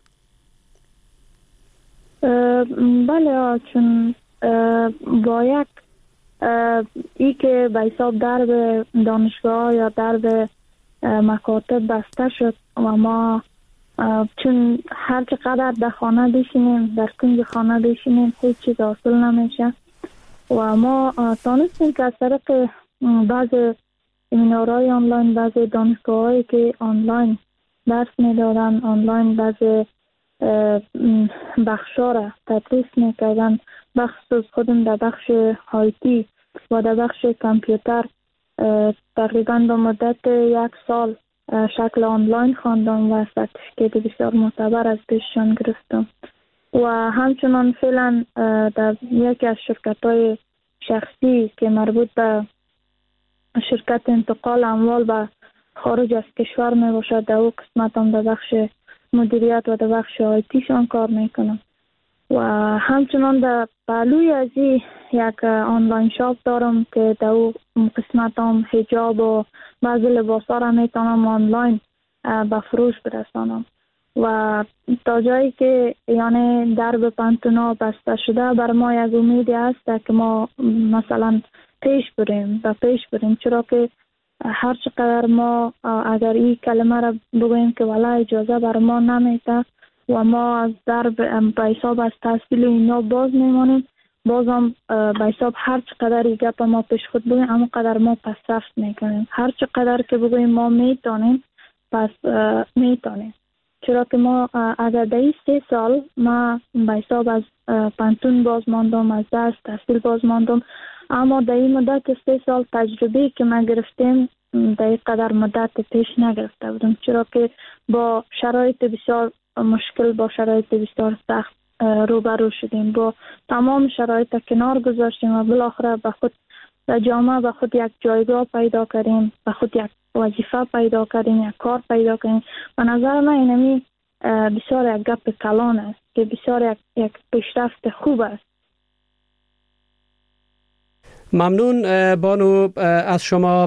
S11: بله، چون با یک ای که به حساب درب دانشگاه یا درب مکاتب بسته شد و ما چون هر چقدر در خانه بشینیم، در کنج خانه بشینیم، هیچ چیز حاصل نمیشه و ما تانستیم که از طریق بعض سمینارهای آنلاین، بعض دانشگاهایی که آنلاین درس میدادن، آنلاین بعض بخشا را تدریس میکردن، بخصوص خودم در بخش آیتی و در بخش کامپیوتر تقریبا به مدت 1 سال شکل آنلاین خواندم و سرتیفیکیت بسیار معتبر از پیششان گرفتم و همچنان فعلا در یکی از شرکت‌های شخصی که مربوط به شرکت انتقال اموال به خارج از کشور می باشد در او قسمت هم در بخش مدیریت و در بخش آیتیشان کار میکنم و همچنان در پهلوی از این یک آنلاین شاپ دارم که در او قسمت هم حجاب و بعضی لباس ها را میتونم آنلاین به فروش برسانم و تا جایی که یعنی درب پانتونا بسته شده بر ما یک امیدی هست که ما مثلا پیش بریم چرا که هر چقدر ما اگر این کلمه را بگوییم که والا اجازه بر ما نمیده و ما از درب به حساب از تحصیل اینا باز میمانیم، بازم به حساب هر چقدر این گپ ما پیش خود بگوییم اما قدر ما پس رفت میکنیم. هر چقدر که بگوییم ما میتونیم پس میتونیم، چرا که ما اگر در این 3 سال ما به حساب از پانتون باز ماندم، از درس تحصیل باز ماندم، اما در این مدت 3 سال تجربه که ما گرفتیم در این قدر مدت پیش نگرفته بودم، چرا که با شرایط بسیار مشکل، با شرایط بسیار سخت روبرو شدیم، با تمام شرایط کنار گذاشتیم و بالاخره به خود در جامعه به خود یک جایگاه پیدا کردیم، به خود یک وظیفه پیدا کردیم، یک کار پیدا کردیم. و نظر من اینمی بسیار یک گپ کلان است که بسیار یک پیشرفت خوب است.
S4: ممنون بانو از شما.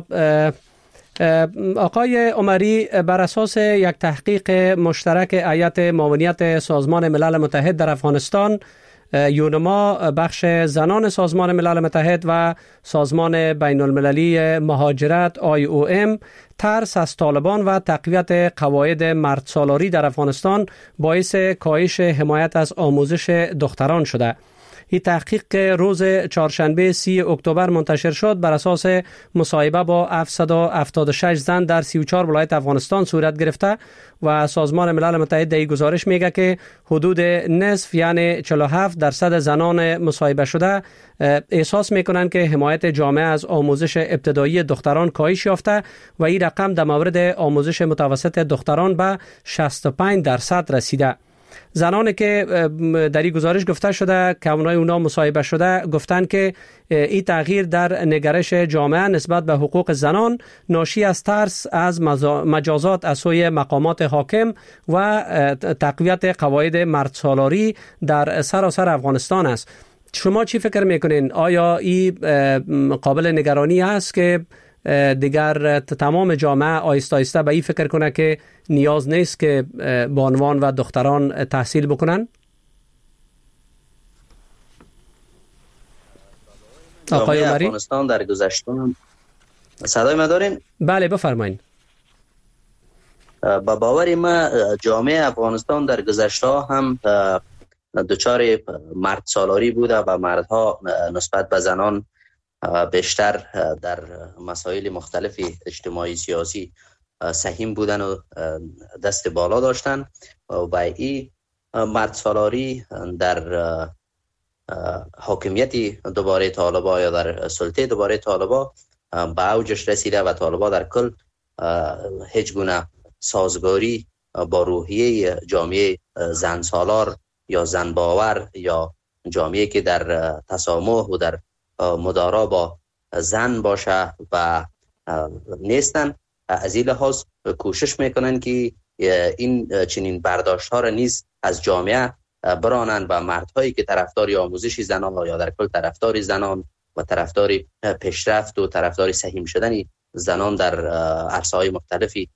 S4: آقای عمری، بر اساس یک تحقیق مشترک هیئت معاونیت سازمان ملل متحد در افغانستان، یونما، بخش زنان سازمان ملل متحد و سازمان بین المللی مهاجرت IOM، ترس از طالبان و تقویت قواعد مردسالاری در افغانستان باعث کاهش حمایت از آموزش دختران شده. این تحقیق که روز چهارشنبه 30 اکتبر منتشر شد بر اساس مصاحبه با 776 زن در 34 ولایت افغانستان صورت گرفته و سازمان ملل متحد در این گزارش میگه که حدود نصف یعنی 47% زنان مصاحبه شده احساس میکنند که حمایت جامعه از آموزش ابتدایی دختران کاهش یافته و این رقم در مورد آموزش متوسط دختران به 65% رسیده. زنانی که در این گزارش گفته شده که اونا مصاحبه شده گفتند که این تغییر در نگرش جامعه نسبت به حقوق زنان ناشی از ترس از مجازات از سوی مقامات حاکم و تقویت قواعد مردسالاری در سراسر افغانستان است. شما چی فکر میکنین؟ آیا این قابل نگرانی است که دیگر تمام جامعه آیسته آیسته به این فکر کنه که نیاز نیست که بانوان و دختران تحصیل بکنن؟
S9: آقای عمری افغانستان در گذشته صدای ما دارین؟
S4: بله بفرمایید.
S9: با باور ما جامعه افغانستان در گذشته هم دچار مرد سالاری بوده و مردها نسبت به زنان بیشتر در مسائل مختلف اجتماعی سیاسی سهیم بودن و دست بالا داشتن و این مرد سالاری در حاکمیت دوباره طالبا یا در سلطه دوباره طالبا به اوجش رسیده و طالبا در کل هیچ گونه سازگاری با روحیه جامعه زن سالار یا زن باور یا جامعه که در تسامح و در مدارا با زن باشه و نیستن. از این لحاظ کوشش میکنن که این چنین برداشت ها را نیز از جامعه برانن و مردهایی که طرفداری آموزش زنان یا در کل طرفداری زنان و طرفداری پیشرفت و طرفداری سهیم شدن زنان در عرصه‌های مختلفی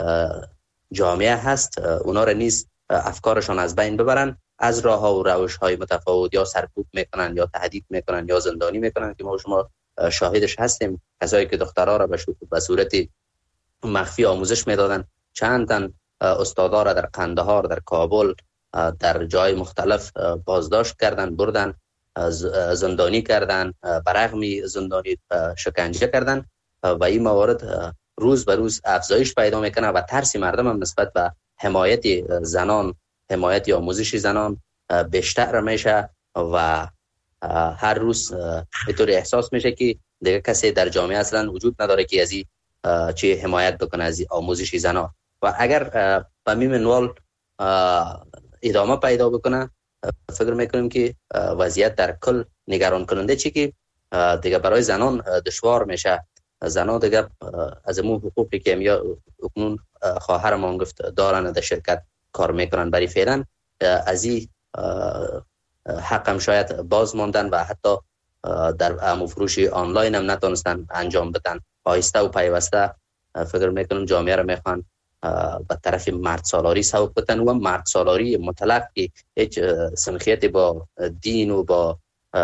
S9: جامعه هست، اونا را نیز افکارشان از بین ببرن، از راه ها و روش های متفاوت یا سرکوب میکنن یا تهدید میکنن یا زندانی میکنن که ما شما شاهدش هستیم. کسایی که دخترها را به صورت مخفی آموزش میدادن، چند تن استادا را در قندهار، در کابل، در جای مختلف بازداشت کردن، بردن زندانی کردن، برغمی زندانی شکنجه کردن و این موارد روز به روز افزایش پیدا میکنه و ترس مردم هم نسبت به حمایت زنان، حمایت آموزشی زنان بیشتر میشه و هر روز اینطوری احساس میشه که دیگه کسی در جامعه اصلا وجود نداره که از این چه حمایت بکنه از آموزشی زنان و اگر به این منوال ادامه پیدا بکنه فکر میکنیم که وضعیت در کل نگران کننده چی که دیگه برای زنان دشوار میشه. زنان دیگه از امون حقوقی که امیا اکنون خواهرمان گفت دارن در شرکت کار میکنن، برای فعلا از این حقم شاید باز ماندن و حتی در امو فروشی آنلاین هم نتونستن انجام بدن. آهسته و پیوسته فکر میکنم جامعه رو میخوان به طرف مرد سالاری سوق بدن و مرد سالاری مطلق که هیچ سنخیتی با دین و با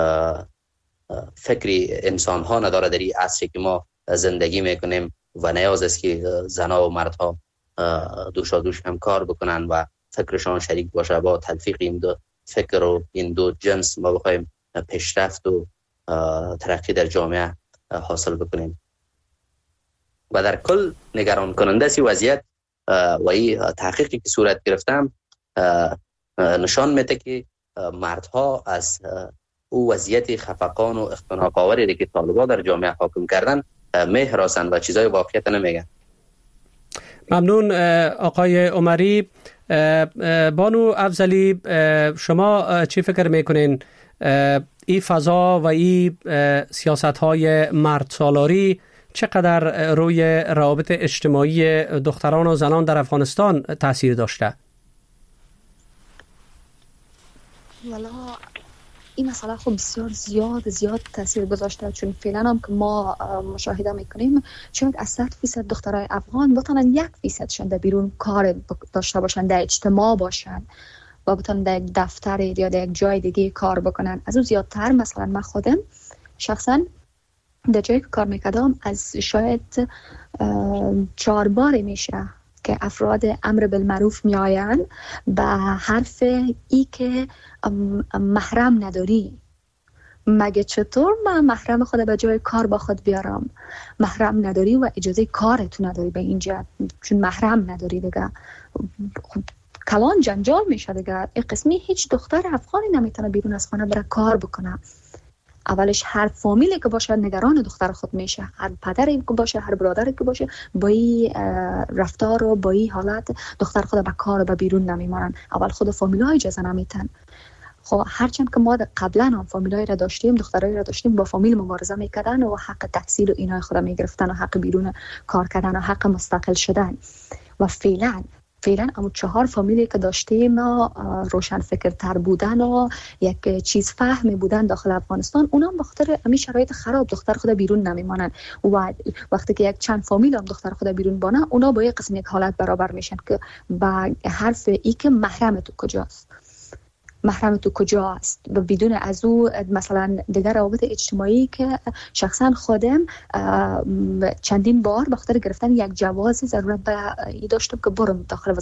S9: فکری انسان ها نداره در این عصری که ما زندگی میکنیم و نیاز است که زنها و مردها دوشا دوش هم کار بکنن و فکرشان شریک باشه. با تلفیق این دو فکر و این دو جنس ما بخوایم پیشرفت و ترقی در جامعه حاصل بکنیم و در کل نگران کننده سی وضعیت و این تحقیقی که صورت گرفتم نشان میده که مردها از او وضعیت خفقان و اختناق آوری که طالبان در جامعه حاکم کردن میهراسن و چیزای واقعیت نمیگن.
S4: ممنون آقای عمری. بانو افضلی، شما چی فکر میکنین این فضا و این سیاست های مرد سالاری چقدر روی روابط اجتماعی دختران و زنان در افغانستان تاثیر داشته؟
S8: والا این مسئله خب بسیار زیاد تاثیر گذاشته، چون فعلا هم که ما مشاهده میکنیم شاید از 100% دخترای افغان بتونن 1% شون در بیرون کار داشته باشن، در اجتماع باشن و بتونن در یک دفتر یا در یک جای دیگه کار بکنن. از اون زیادتر مثلا من خودم شخصا در جایی که کار میکردم از شاید 4 بار میشه که افراد امر بالمعروف میآیند به حرف ای که محرم نداری مگه چطور من محرم خود به جای کار با خود بیارم؟ محرم نداری و اجازه کار تو نداری به اینجا، چون محرم نداری دیگه. خب کلان جنجال میشه دیگه. این قسمی هیچ دختر افغانی نمیتونه بیرون از خانه بره کار بکنه. اولش هر فامیلی که باشه نگران دختر خود میشه، هر پدری که باشه، هر برادری که باشه، با این رفتار و با این حالت دختر خود به کار و به بیرون نمیمانن. اول خود فامیل‌ها اجازه نمیتن. خب هرچند که ما قبلا هم فامیل‌های را داشتیم، دخترای را داشتیم، با فامیل مبارزه میکردن و حق تحصیل و اینای خود میگرفتن و حق بیرون کار کردن و حق مستقل شدن. و فعلا اما 4 فامیلی که داشتیم روشن فکرتر بودن و یک چیز فهمی بودن داخل افغانستان، اونا به خاطر همین شرایط خراب دختر خود بیرون نمیمانن. و وقتی که یک چند فامیل هم دختر خود بیرون بانه، اونا با یک قسم یک حالت برابر میشن که با حرف ای که محرم تو کجاست، محرم تو کجا است، و بدون از او مثلا دیگر روابط اجتماعی که شخصا خودم چندین بار به خاطر گرفتن یک جواز ضرورت به داشتم که برم داخل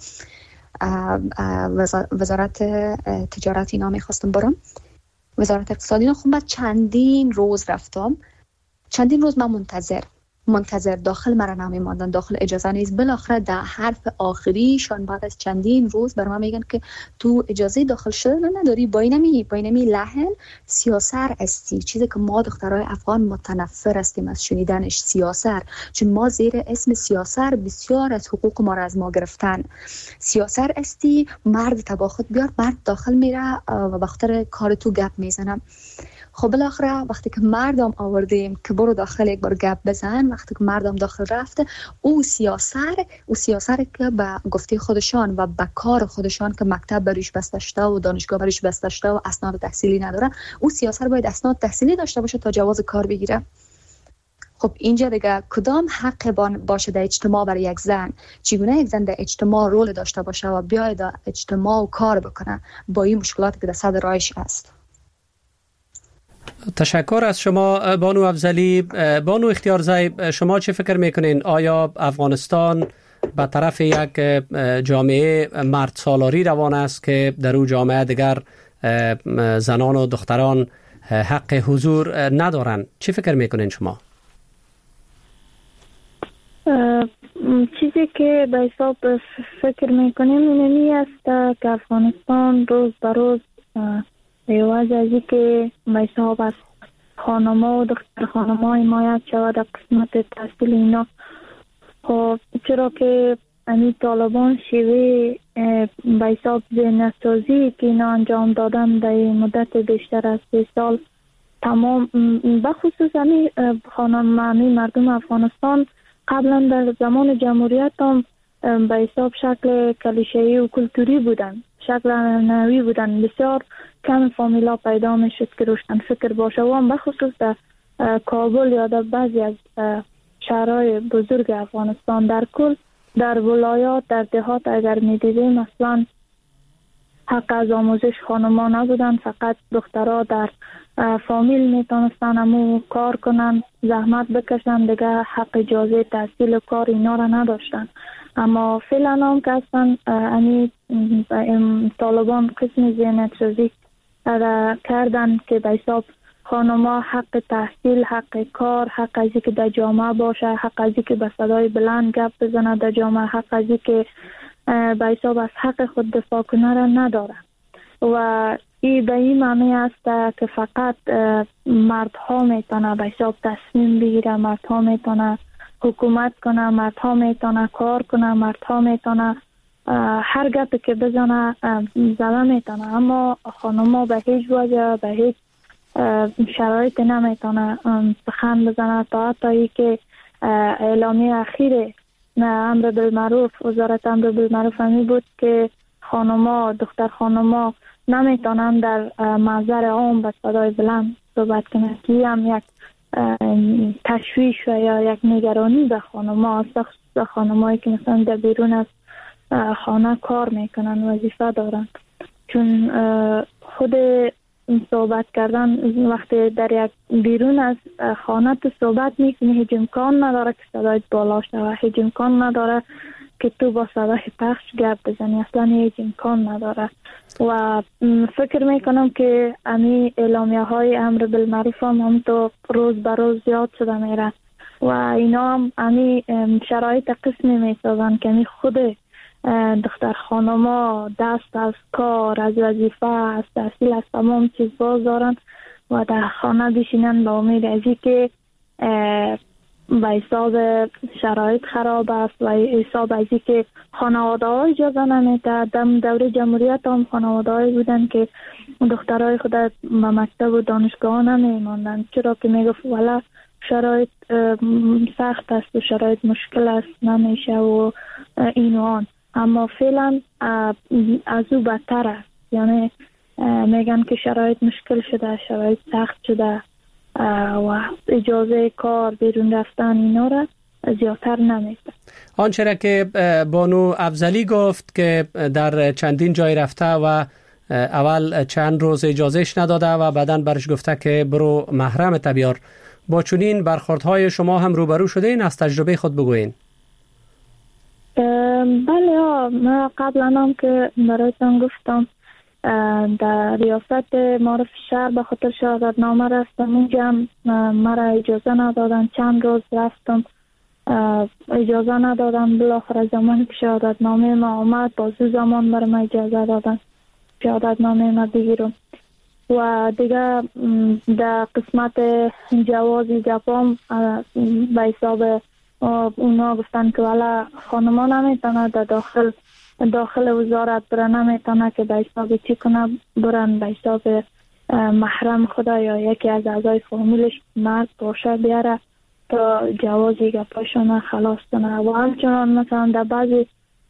S8: وزارت تجارت اینا میخواستم برم، وزارت اقتصادی. خب بعد چندین روز رفتم، چندین روز من منتظر داخل مرا نمیماندن، داخل اجازه نیست. بالاخره در حرف آخریشان بعد از چندین روز بر من میگن که تو اجازه داخل شدن نداری، با اینمی لحن سیاسر استی، چیزی که ما دخترای افغان متنفر هستیم از شنیدنش، سیاسر، چون ما زیر اسم سیاسر بسیار از حقوق ما را از ما گرفتن. سیاسر استی، مرد تبا خود بیار، مرد داخل میره و بخاطر کار تو گپ میزنم. خب بالاخره وقتی که مردم آوردیم که برو داخل یک بار گپ بزن، وقتی که مردم داخل رفته، او سیاسر که به گفته خودشان و به کار خودشان که مکتب بریش بسته شده و دانشگاه بریش بسته شده و اسناد تحصیلی نداره، او سیاسر باید اسناد تحصیلی داشته باشه تا جواز کار بگیره. خب اینجا دیگه کدام حق باشه در اجتماع برای یک زن؟ چگونه یک زن در اجتماع رول داشته باشه و بیاید در اجتماع و کار بکنه با این مشکلاتی که در صدر راهش است؟
S4: تشکر از شما بانو افضلی. بانو اختیارزی، شما چه فکر میکنین؟ آیا افغانستان به طرف یک جامعه مرد سالاری روان است که در اون جامعه دیگر زنان و دختران حق حضور ندارن؟ چه فکر میکنین شما؟
S11: چیزی که به حساب فکر میکنیم اینمی است که افغانستان روز به روز ایواز از این که به حساب از خانما و دختر خانما حمایت شود در قسمت تحصیل اینا. خب چرا که امی طالبان شیوه به حساب ذهن‌سازی که اینا انجام دادن در مدت بیشتر از 3 سال تمام، بخصوص امی مردم افغانستان قبلا در زمان جمهوریت هم به حساب شکل کلیشه‌ای و کلتوری بودن، شکل عنعنوی بودن. بسیار کم فامیلا پیدا می شد که روشن فکر باشه و هم بخصوص در کابل یا در بعضی از شهرهای بزرگ افغانستان. در کل در ولایات، در دهات اگر می دیدیم مثلا حق از آموزش خانما نبودن، فقط دخترها در فامیل می تونستن همو کار کنن، زحمت بکشن، دیگه حق اجازه تحصیل و کار اینا را نداشتن. اما فعلا هم که هستن طالبان قسم ذهن‌سازی کردن که به حساب خانما حق تحصیل، حق کار، حق از که در جامعه باشه، حق از که به صدای بلند گپ بزنه در جامعه، حق از که به حساب از حق خود دفاع کنه را نداره. و این به این معنی است که فقط مردها میتونه به حساب تصمیم بگیره، مردها میتونه حکومت کنه، مردها میتونه کار کنه، مردها میتونه هر گپی که بزنه زده میتونه. اما خانما به هیچ وجه به هیچ شرایط نمیتونه سخن بزنه تا حتی که اعلامیه اخیر امر بالمعروف، وزارت امر بالمعروف همی بود که خانما، دختر خانما نمیتونن در محضر عام به صدای بلند صحبت کنه، که هم یک تشویش و یا یک نگرانی به خانما است، خصوصا خانمایی که مثلا در بیرون از خانه کار میکنن، وظیفه دارن. چون خود صحبت کردن وقتی در یک بیرون از خانه تو صحبت میکنی، هیچ امکان نداره که صدایت بالا شده، هیچ امکان نداره که تو با صدای پخش گپ بزنی، اصلا هیچ امکان نداره. و فکر میکنم که امی اعلامیه های امر بالمعروف هم تو روز به روز زیاد شده میره و اینا هم امی شرایط قسمی میسازن که امی خود دختر خانما دست از کار، از وظیفه، از تحصیل، از تمام چیز باز دارن و در خانه بشینن با امید ازی که به حساب شرایط خراب است و حساب ازی که خانواده ها اجازه نمیده. دم دوره جمهوریت هم خانواده هایی بودن که دخترای خود به مکتب و دانشگاه نمیماندن، چرا که میگفت والا شرایط سخت است و شرایط مشکل است نمیشه و این و آن. اما فعلا از او بدتر است، یعنی میگن که شرایط مشکل شده، شرایط سخت شده و اجازه کار، بیرون رفتن اینا را زیادتر نمیده.
S4: آنچه را که بانو افضلی گفت که در چندین جای رفته و اول چند روز اجازهش نداده و بعداً برش گفته که برو محرم بیار، با چنین برخوردهای شما هم روبرو شده این؟ از تجربه خود بگوین.
S11: بله، من قبلا هم که برایتان گفتم در ریاست معارف شهر به خاطر شهادتنامه رفتم، اونجا مرا اجازه ندادن، چند روز رفتم اجازه ندادن، بالاخره زمانی که شهادتنامه ما آمد بازو زمان برای من اجازه دادن شهادتنامه ما بگیرم و دیگه در قسمت جوازی گپام به حساب اونا گفتن که والا خانما نمیتونه در داخل وزارت برن، نمیتونه که به حساب چی کنه برن به حساب محرم خدا یا یکی از اعضای فامیلش مرد باشه بیاره تا جوازی گپاشونه خلاص کنه. و همچنان مثلا در بعضی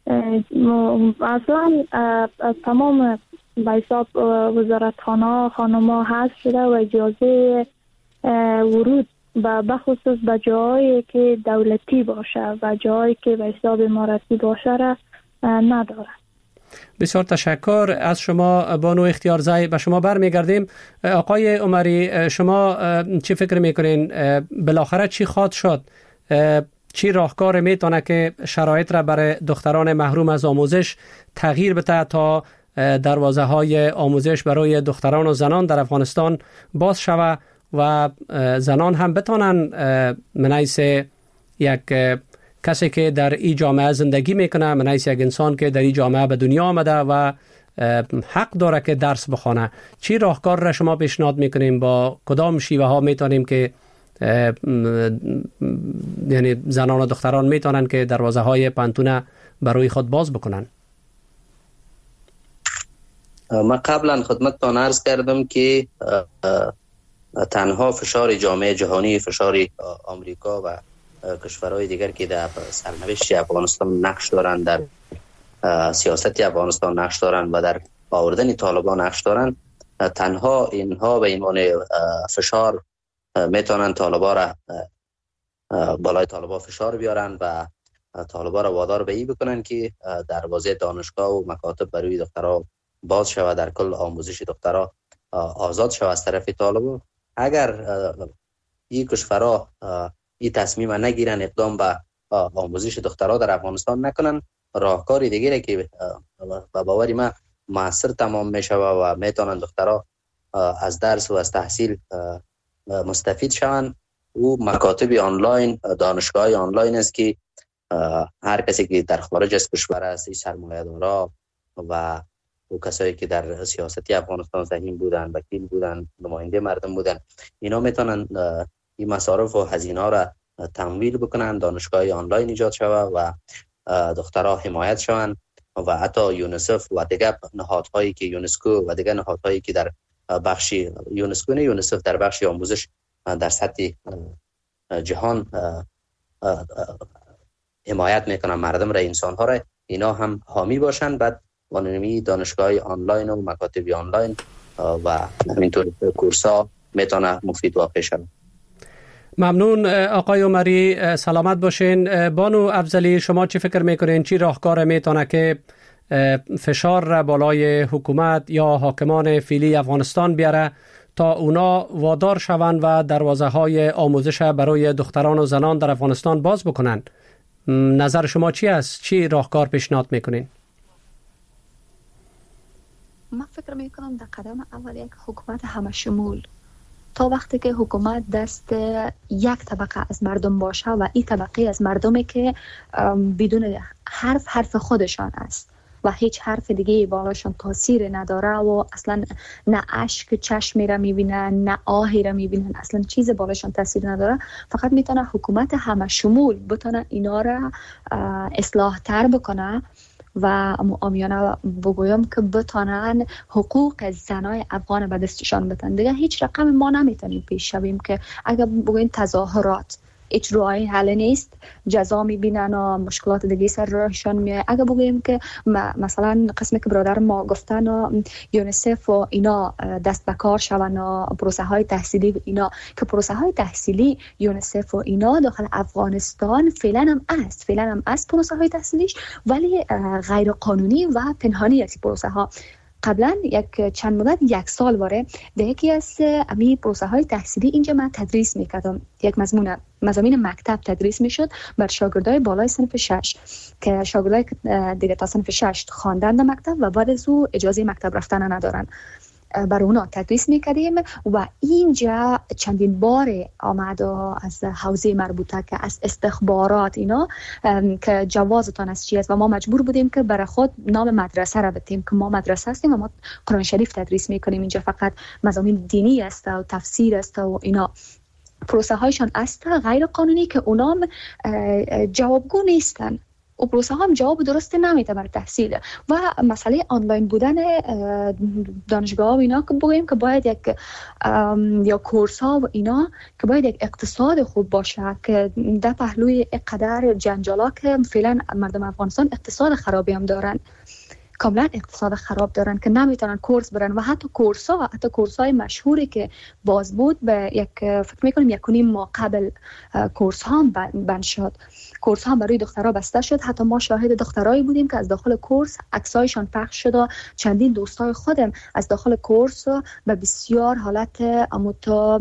S11: اصلا تمام به حساب وزارتخانه خانما هست شده و اجازه ورود بخصوص به جایی که دولتی باشه و جایی که به حساب امارتی باشه را نداره.
S4: بسیار تشکر از شما بانو اختیارزی. به شما برمیگردیم. آقای عمری، شما چی فکر میکنین بالاخره چی خواهد شد؟ چی راهکار میتونه که شرایط را برای دختران محروم از آموزش تغییر بده تا دروازه های آموزش برای دختران و زنان در افغانستان باز شود و زنان هم بتونن من حیث یک کسی که در این جامعه زندگی میکنه، من حیث یک انسان که در این جامعه به دنیا آمده و حق داره که درس بخونه، چی راهکار را شما پیشنهاد میکنیم؟ با کدام شیوه ها میتونیم که یعنی زنان و دختران میتونن که دروازه های پانتون برای خود باز بکنن؟
S9: من قبلا خدمتتان عرض کردم که تنها فشار جامعه جهانی، فشار آمریکا و کشورهای دیگر که در سرنوشت افغانستان نقش دارند، در سیاست افغانستان نقش دارند و در آوردن طالبان نقش دارند، تنها اینها به عنوان فشار میتونن طالبا را بالای طالبا فشار بیارن و طالبا را وادار به این بکنن که دروازه دانشگاه و مکاتب برای دخترها باز شود، در کل آموزش دخترها آزاد شود از طرف طالبان. اگر این کشورها این تصمیم نگیرن، اقدام به آموزش دخترها در افغانستان نکنن، راهکار دیگری که با باوری من موثر تمام میشه و میتونن دخترها از درس و از تحصیل مستفید شوند و مکاتب آنلاین، دانشگاه آنلاین است که هر کسی که در خارج از کشور است، سرمایه‌دارا و کسایی که در سیاستی افغانستان سهیم بودن، وکیل بودن، نماینده مردم بودن، اینا میتونن این مصارف و هزینه را تمویل بکنن، دانشگاه آنلاین ایجاد شود و دخترها حمایت شوند و حتی یونیسف و دیگر نهادهایی که یونسکو و دیگر نهادهایی که در بخش یونسکو نه یونیسف در بخش آموزش در سطح جهان حمایت میکنن مردم را، انسان ها را، اینا هم حامی باشند. بعد وانمی دانشگاه آنلاین و مکاتب آنلاین و همینطور کورس ها میتونه مفید واقع شود.
S4: ممنون آقای عمری، سلامت باشین. بانو افضلی، شما چی فکر میکنین چی راهکار میتونه که فشار را بالای حکومت یا حاکمان فعلی افغانستان بیاره تا اونا وادار شوند و دروازه های آموزش برای دختران و زنان در افغانستان باز بکنن؟ نظر شما چی است؟ چی راهکار پیشنهاد میکنین؟
S8: من فکر میکنم در قدم اول یک حکومت همه شمول، تا وقتی که حکومت دست یک طبقه از مردم باشه و این طبقه از مردمی که بدون حرف خودشان است و هیچ حرف دیگه بالاشان تاثیر نداره و اصلا نه اشک چشمی را میبینن نه آهی را میبینن، اصلا چیز بالاشان تاثیر نداره، فقط میتونه حکومت همه شمول بتونه اینا را اصلاح تر بکنه و آمیانه بگویم که بتونن حقوق زنای افغان به دستشان بدن. دیگه هیچ رقم ما نمیتونیم پیش شویم که اگر بگویم تظاهرات هیچ راه حل نیست، جزا میبینن و مشکلات دیگه سر راهشان میاد. اگر بگویم که مثلا قسمی که برادر ما گفتن یونیسف و اینا دست به کار شون و پروسه های تحصیلی و اینا، که پروسه های تحصیلی یونیسف و اینا داخل افغانستان فعلا هم است پروسه های تحصیلیش، ولی غیر قانونی و پنهانی است پروسه ها. قبلا چند مدت 1 سال واره در یکی از امی پروسه های تحصیلی اینجا من تدریس میکردم، یک مضامین مکتب تدریس میشد بر شاگردای بالای صنف 6 که شاگردای دیگه تا صنف 6 خواندن در مکتب و بعد از او اجازه مکتب رفتن ندارن، بر اونا تدریس میکردیم و اینجا چندین بار آمد از حوزه مربوطه که از استخبارات اینا که جوازتان از چی است و ما مجبور بودیم که برای خود نام مدرسه را بتیم که ما مدرسه هستیم و ما قرآن شریف تدریس میکنیم، اینجا فقط مضامین دینی است و تفسیر است و اینا. پروسه هایشان است غیر قانونی که اونام جوابگو نیستن و پروسه هم جواب درست نمیده بر تحصیل و مسئله آنلاین بودن دانشگاه و اینا که بگوییم که باید یک یا کورس ها و اینا که باید یک اقتصاد خوب باشه که در پهلوی قدر جنجالا که فعلا مردم افغانستان اقتصاد خرابی هم دارن، کاملا اقتصاد خراب دارن که نمیتونن کورس برن و حتی کورس های مشهوری که باز بود به فکر میکنم 1.5 ماه قبل کورس ها بند شد، کورس ها برای دخترها بسته شد. حتی ما شاهد دخترایی بودیم که از داخل کورس عکسایشان پخش شد و چندین دوستای خودم از داخل کورس به بسیار حالت اموتا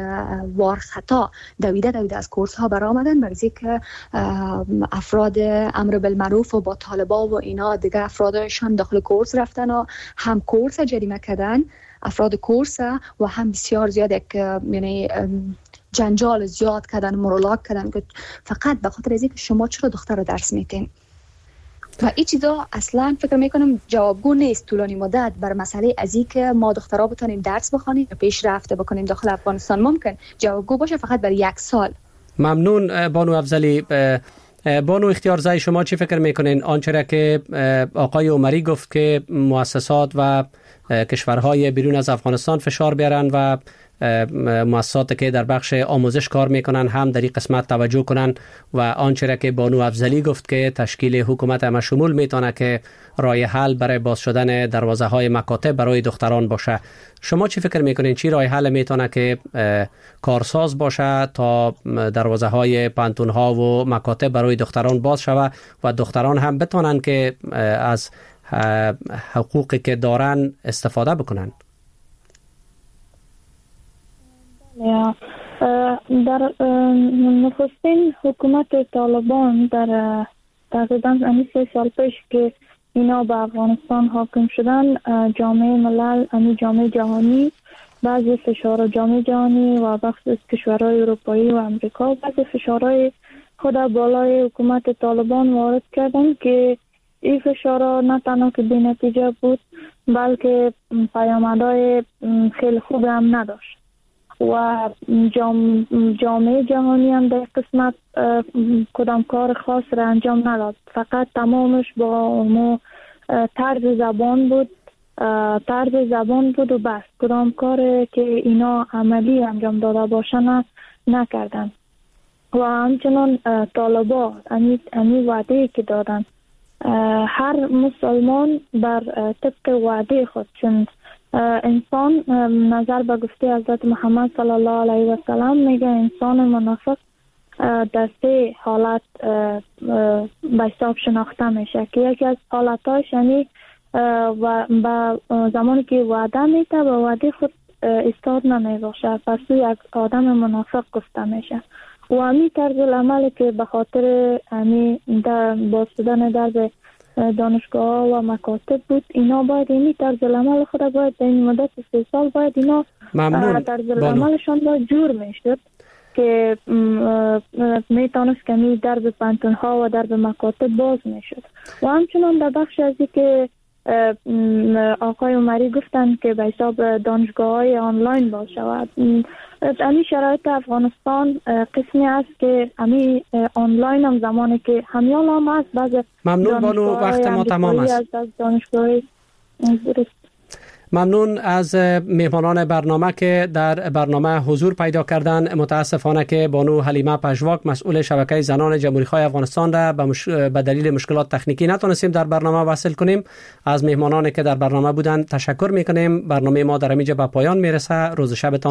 S8: وارخطا دویده از کورس ها برآمدن، برای که افراد امر بالمعروف و با طالبا و اینا دیگه افرادشان داخل کورس رفتن و هم کورس جریمه کردن افراد کورس و هم بسیار زیاد یعنی جنجال زیاد کردن، مورولاک کردن که فقط به خاطر از اینکه شما چرا دختر رو درس میدین و این چیزا اصلا فکر میکنم جوابگو نیست طولانی مدت بر مسئله از اینکه ما دخترها بتونیم درس بخونیم و پیشرفت بکنیم داخل افغانستان. ممکن جوابگو باشه فقط برای 1 سال.
S4: ممنون بانو افضلی. بانو اختیارزای شما چی فکر میکنین آنچه را که آقای عمری گفت که مؤسسات و کشورهای بیرون از افغانستان فشار بیارن و مؤسساتی که در بخش آموزش کار میکنن هم در این قسمت توجه کنن و آنچه را که بانو افضلی گفت که تشکیل حکومت همه شمول میتونه که راه حل برای باز شدن دروازه های مکاتب برای دختران باشه، شما چی فکر میکنین چی راه حل میتونه که کارساز باشه تا دروازه های پانتون ها و مکاتب برای دختران باز شود و دختران هم بتونن که از حقوقی که دارن استفاده بکنن؟
S11: در نخستین حکومت طالبان در تقریبا 3 سال پیش که اینا به افغانستان حاکم شدن، جامعه ملل، جامعه جهانی، بعضی فشار جامعه جهانی و بخش از کشورهای اروپایی و امریکا بعضی فشارهای خود بالای حکومت طالبان وارد کردن که این فشارها نه تنها که بی نتیجه بود بلکه پیامدهای خیلی خوب هم نداشت و جامعه جهانی هم در قسمت کدام کار خاص را انجام نداد، فقط تمامش با طرز زبان بود و بس، کدام کار که اینا عملی انجام داده باشن نکردن. و همچنان طالبا امی وعده که دادن هر مسلمان بر طبق وعده خود، چون انسان نظر به گفته حضرت محمد صلی الله علیه و سلم میگه انسان منافق در 3 حالت به حساب شناخته میشه که یکی از حالتاش یعنی و زمانی که وعده میده به وعده خود استاد نمیباشه، پس یک آدم منافق گفته میشه. و همین طرز العمل که به خاطر همین باز شدن در دانشگاه و مکاتب بود، اینا باید این طرز العمل خود باید در این مدت 3 سال باید اینا طرز العملشان باید جور میشد که میتونست کمی درب پانتون ها و درب مکاتب باز میشد. و همچنان در بخش ازی که آقای عمری گفتن که به حساب دانشگاه های آنلاین باز شود، امی شرایط افغانستان قسمی است که امی آنلاین هم زمانی که همیال هم هست بعض
S4: ممنون بانو، وقت ما تمام است. ممنون از مهمانان برنامه که در برنامه حضور پیدا کردن. متاسفانه که بانو حلیمه پژواک مسئول شبکه زنان جمهوری خواه افغانستان را به دلیل مشکلات تکنیکی نتونستیم در برنامه وصل کنیم. از مهمانانی که در برنامه بودند تشکر میکنیم. برنامه ما در اینجا به پایان میرسه. روز شبتان